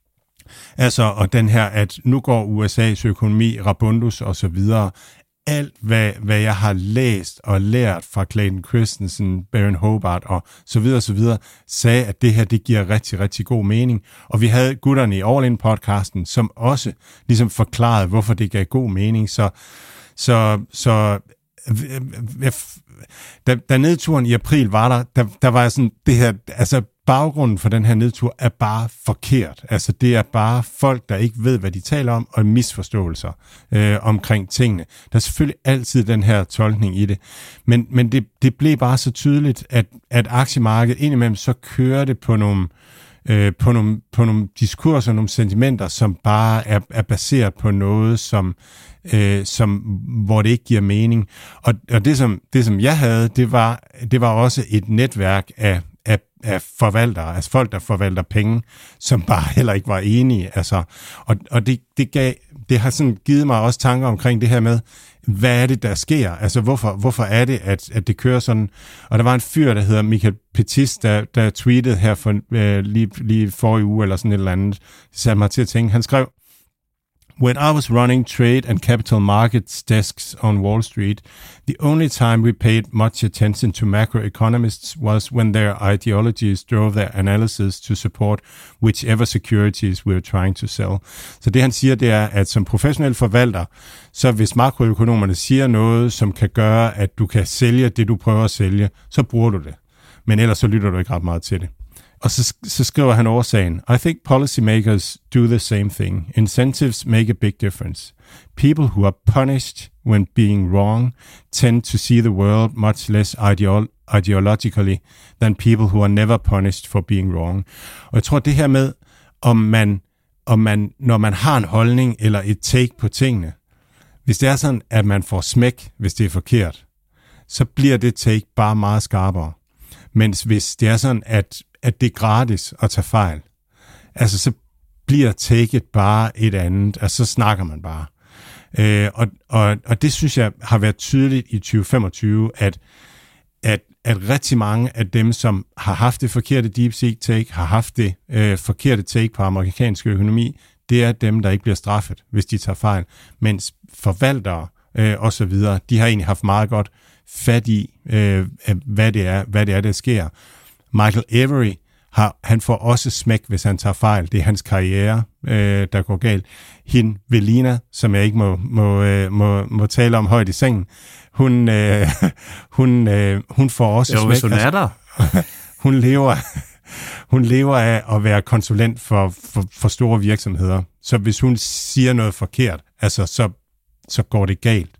Altså, og den her, at nu går U S A's økonomi rabundus og så videre. Alt, hvad, hvad jeg har læst og lært fra Clayton Christensen, Baron Hobart og så videre, så videre, sagde, at det her, det giver rigtig, rigtig god mening. Og vi havde gutterne i All In-podcasten, som også ligesom forklarede, hvorfor det gav god mening. Så, så, så da, da nedturen i april var der, der, der var sådan det her, altså baggrunden for den her nedtur er bare forkert. Altså det er bare folk, der ikke ved, hvad de taler om, og misforståelser øh, omkring tingene. Der er selvfølgelig altid den her tolkning i det, men, men det, det blev bare så tydeligt, at, at aktiemarkedet indimellem så kører det på nogle øh, på, nogle, på nogle diskurser, nogle sentimenter, som bare er, er baseret på noget, som, øh, som, hvor det ikke giver mening. Og, og det, som, det, som jeg havde, det var, det var også et netværk af, af, af forvaltere, altså folk, der forvalter penge, som bare heller ikke var enige. Altså, og og det, det, gav, det har sådan givet mig også tanker omkring det her med, hvad er det, der sker? Altså, hvorfor, hvorfor er det, at, at det kører sådan? Og der var en fyr, der hedder Michael Pettis, der, der tweetede her for, øh, lige, lige forrige uge, eller sådan et eller andet, satte mig til at tænke. Han skrev, When I was running trade and capital markets desks on Wall Street, the only time we paid much attention to macroeconomists was when their ideologies drove their analysis to support whichever securities we were trying to sell. Så det han siger, det er, at som professionel forvalter, så hvis makroøkonomerne siger noget, som kan gøre, at du kan sælge det, du prøver at sælge, så bruger du det. Men ellers så lytter du ikke ret meget til det. Og så, så skriver han årsagen. I think policymakers do the same thing. Incentives make a big difference. People who are punished when being wrong tend to see the world much less ideolo- ideologically than people who are never punished for being wrong. Og jeg tror, det her med, om man, om man, når man har en holdning eller et take på tingene, hvis det er sådan, at man får smæk, hvis det er forkert, så bliver det take bare meget skarpere. Mens hvis det er sådan, at at det er gratis at tage fejl, altså så bliver taket bare et andet, altså så snakker man bare. Øh, og, og, og det synes jeg har været tydeligt i tyve femogtyve, at, at, at rigtig mange af dem, som har haft det forkerte DeepSeek take, har haft det øh, forkerte take på amerikansk økonomi, det er dem, der ikke bliver straffet, hvis de tager fejl. Mens forvaltere øh, og så videre, de har egentlig haft meget godt fat i, øh, hvad det er, hvad det er, der sker. Michael Every, har, han får også smæk, hvis han tager fejl. Det er hans karriere, øh, der går galt. Hende, Velina, som jeg ikke må, må, øh, må, må tale om højt i sengen, hun, øh, hun, øh, hun får også jo, smæk. Hvis hun er der. hun, lever, hun lever af at være konsulent for, for, for store virksomheder. Så hvis hun siger noget forkert, altså, så, så går det galt.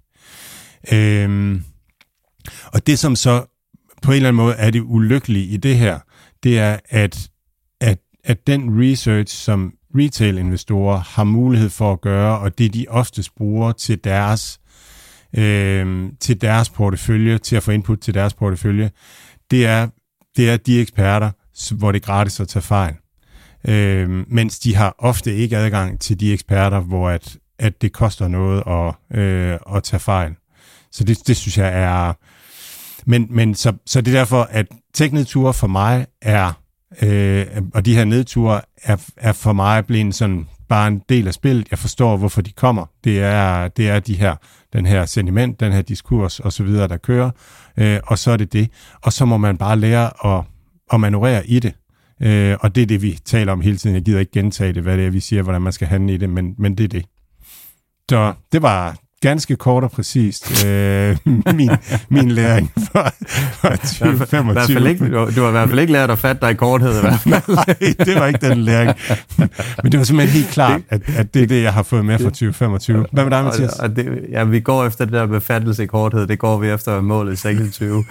Øhm, og det, som så på en eller anden måde er det ulykkelige i det her, det er, at, at, at den research, som retail-investorer har mulighed for at gøre, og det de oftest bruger til deres, øh, til deres portefølje, til at få input til deres portefølje, det er, det er de eksperter, hvor det er gratis at tage fejl. Øh, mens de har ofte ikke adgang til de eksperter, hvor at, at det koster noget at, øh, at tage fejl. Så det, det synes jeg er... Men, men så, så det er derfor, at tech-nedture for mig er, øh, og de her nedture er, er for mig blevet sådan bare en del af spillet. Jeg forstår, hvorfor de kommer. Det er, det er de her, den her sentiment, den her diskurs og så videre, der kører. Øh, og så er det det. Og så må man bare lære at, at manøvrere i det. Øh, og det er det, vi taler om hele tiden. Jeg gider ikke gentage det, hvad det er, vi siger, hvordan man skal handle i det, men, men det er det. Så det var... ganske kort og præcist øh, min, min læring for, for tyve femogtyve. Ikke, du, du har i hvert fald ikke lært at fatte dig i korthed i hvert fald. Nej, det var ikke den læring. Men det var simpelthen helt klart, at, at det er det, jeg har fået med fra tyve femogtyve. Hvad med dig, Mathias? Og, og det, ja, vi går efter det der med fattelse i korthed. Det går vi efter målet seksogtyve.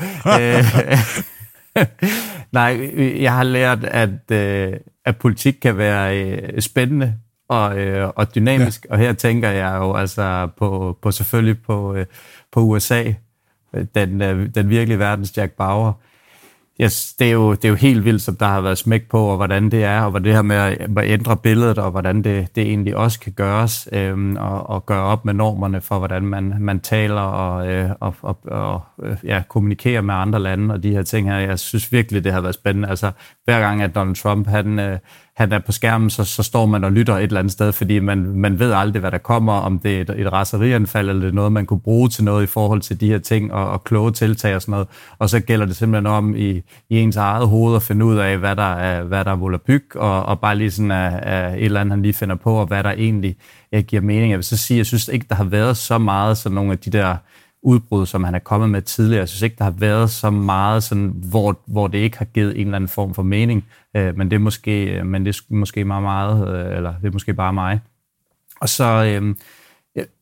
Nej, jeg har lært, at, at politik kan være spændende og, øh, og dynamisk, ja. Og her tænker jeg jo altså på, på selvfølgelig på, øh, på U S A, den, øh, den virkelige verdens Jack Bauer. Yes, det, er jo, det er jo helt vildt, som der har været smæk på, og hvordan det er, og hvad det her med at ændre billedet, og hvordan det, det egentlig også kan gøres, øh, og, og gøre op med normerne for, hvordan man, man taler og, øh, og, og, og ja, kommunikerer med andre lande, og de her ting her. Jeg synes virkelig, det har været spændende. Altså, hver gang, at Donald Trump, han... Øh, han er på skærmen, så, så står man og lytter et eller andet sted, fordi man, man ved aldrig, hvad der kommer, om det er et, et raserianfald, eller det er noget, man kunne bruge til noget i forhold til de her ting, og, og kloge tiltag og sådan noget. Og så gælder det simpelthen om i, i ens eget hoved at finde ud af, hvad der er, hvad der er volapyk, og, og bare lige sådan af, af et eller andet, han lige finder på, og hvad der egentlig jeg giver mening. Jeg vil så sige, jeg synes ikke, der har været så meget sådan nogle af de der udbrud, som han er kommet med tidligere. Jeg synes ikke, der har været så meget, sådan, hvor, hvor det ikke har givet en eller anden form for mening, øh, men det er måske, men det er måske meget, meget øh, eller det er måske bare mig. Og så, øh, jeg,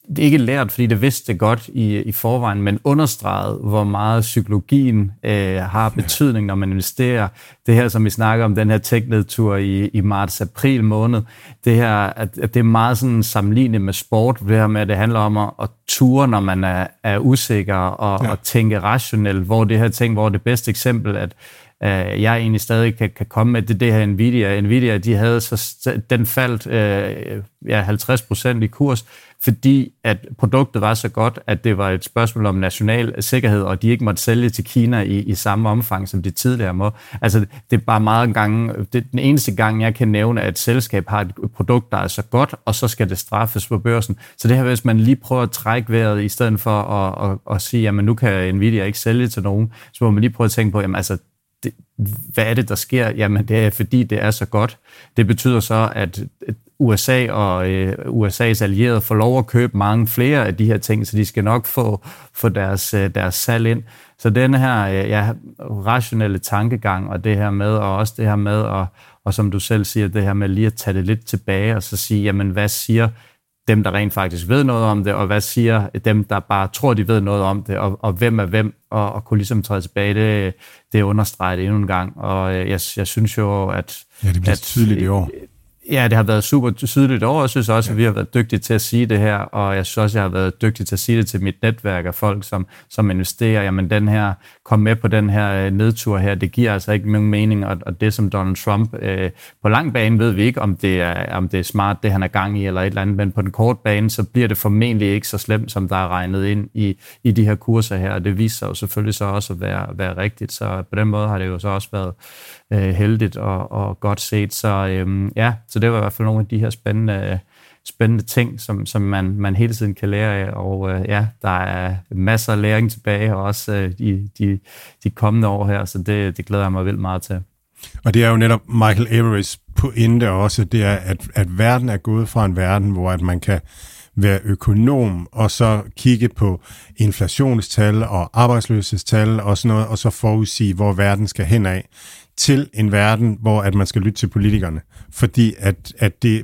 det er ikke lært, fordi det vidste det godt i, i forvejen, men understreget, hvor meget psykologien øh, har betydning, når man investerer. Det her, som vi snakker om, den her tech-nedtur i, i marts-april måned, det her, at, at det er meget sådan sammenlignet med sport, det her med, at det handler om at, at ture, når man er, er usikker, og, ja. og tænke rationelt, hvor det her ting, hvor det bedste eksempel, at Uh, jeg egentlig stadig kan, kan komme med, det, det her Nvidia. Nvidia, de havde så, den faldt uh, ja, halvtreds procent i kurs, fordi at produktet var så godt, at det var et spørgsmål om national sikkerhed, og de ikke måtte sælge til Kina i, i samme omfang, som de tidligere må. Altså, det er bare meget gange, det er den eneste gang, jeg kan nævne, at et selskab har et produkt, der er så godt, og så skal det straffes på børsen. Så det her, hvis man lige prøver at trække vejret, i stedet for at, at, at sige, jamen nu kan Nvidia ikke sælge til nogen, så må man lige prøve at tænke på, jamen altså, Det, hvad er det, der sker? Jamen, det er, fordi det er så godt. Det betyder så, at U S A og øh, U S A's allierede får lov at købe mange flere af de her ting, så de skal nok få, få deres, øh, deres salg ind. Så den her øh, ja, rationelle tankegang, og det her med, og også det her med, og, og som du selv siger, det her med lige at tage det lidt tilbage, og så sige, jamen, hvad siger dem, der rent faktisk ved noget om det, og hvad siger dem, der bare tror, de ved noget om det, og, og hvem er hvem, og, og kunne ligesom træde tilbage, det, det understreger det endnu en gang. Og jeg, jeg synes jo, at... Ja, det bliver at, tydeligt i år. Ja, det har været super tydeligt i år. Jeg synes også, at vi har været dygtige til at sige det her, og jeg synes også, at jeg har været dygtig til at sige det til mit netværk af folk, som, som investerer. Jamen, den her, kom med på den her nedtur her, det giver altså ikke nogen mening, og, og det som Donald Trump, øh, på lang bane ved vi ikke, om det, er, om det er smart, det han er gang i, eller et eller andet, men på den korte bane, så bliver det formentlig ikke så slemt, som der er regnet ind i, i de her kurser her, og det viser sig jo selvfølgelig så også at være, være rigtigt, så på den måde har det jo så også været øh, heldigt og, og godt set, så øh, ja, så det var i hvert fald nogle af de her spændende, spændende ting, som, som man, man hele tiden kan lære af, og øh, ja, der er masser af læring tilbage, og også øh, i de, de kommende år her, så det, det glæder jeg mig vildt meget til. Og det er jo netop Michael Averys pointe også, det er, at, at verden er gået fra en verden, hvor at man kan være økonom, og så kigge på inflationstal og arbejdsløshedstal og sådan noget, og så forudsige, hvor verden skal hen af, til en verden, hvor at man skal lytte til politikerne, fordi at, at det,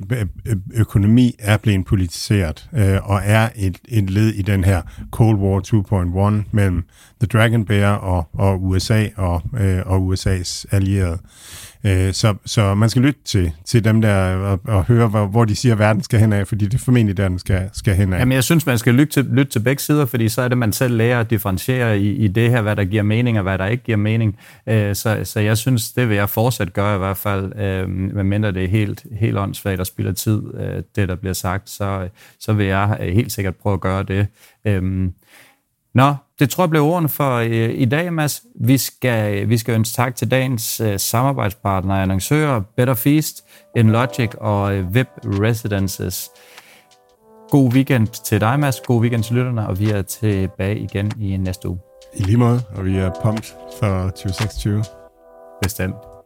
økonomi er blevet politiseret, øh, og er et, et led i den her Cold War to point one mellem The Dragon Bear og, og U S A og, øh, og U S A's allierede. Øh, så, så man skal lytte til, til dem der og, og høre, hvor, hvor de siger, at verden skal hen af, fordi det er formentlig der, den skal, skal hen af. Jamen, jeg synes, man skal lytte til, lytte til begge sider, fordi så er det, man selv lærer at differentiere i, i det her, hvad der giver mening og hvad der ikke giver mening. Øh, så, så jeg synes, det vil jeg fortsat gøre i hvert fald, øh, medmindre det er helt, helt åndssvagt og spilder tid, øh, det der bliver sagt, så, så vil jeg helt sikkert prøve at gøre det. Øh, Nå, det tror jeg blev ordene for øh, i dag, Mads. Vi skal, vi skal ønske tak til dagens øh, samarbejdspartnere og annoncører, Better Feast, InLogic og øh, Vip Residences. God weekend til dig, Mads. God weekend til lytterne, og vi er tilbage igen i næste uge. I lige måde, og vi er pumped for tyve seksogtyve. Bestemt.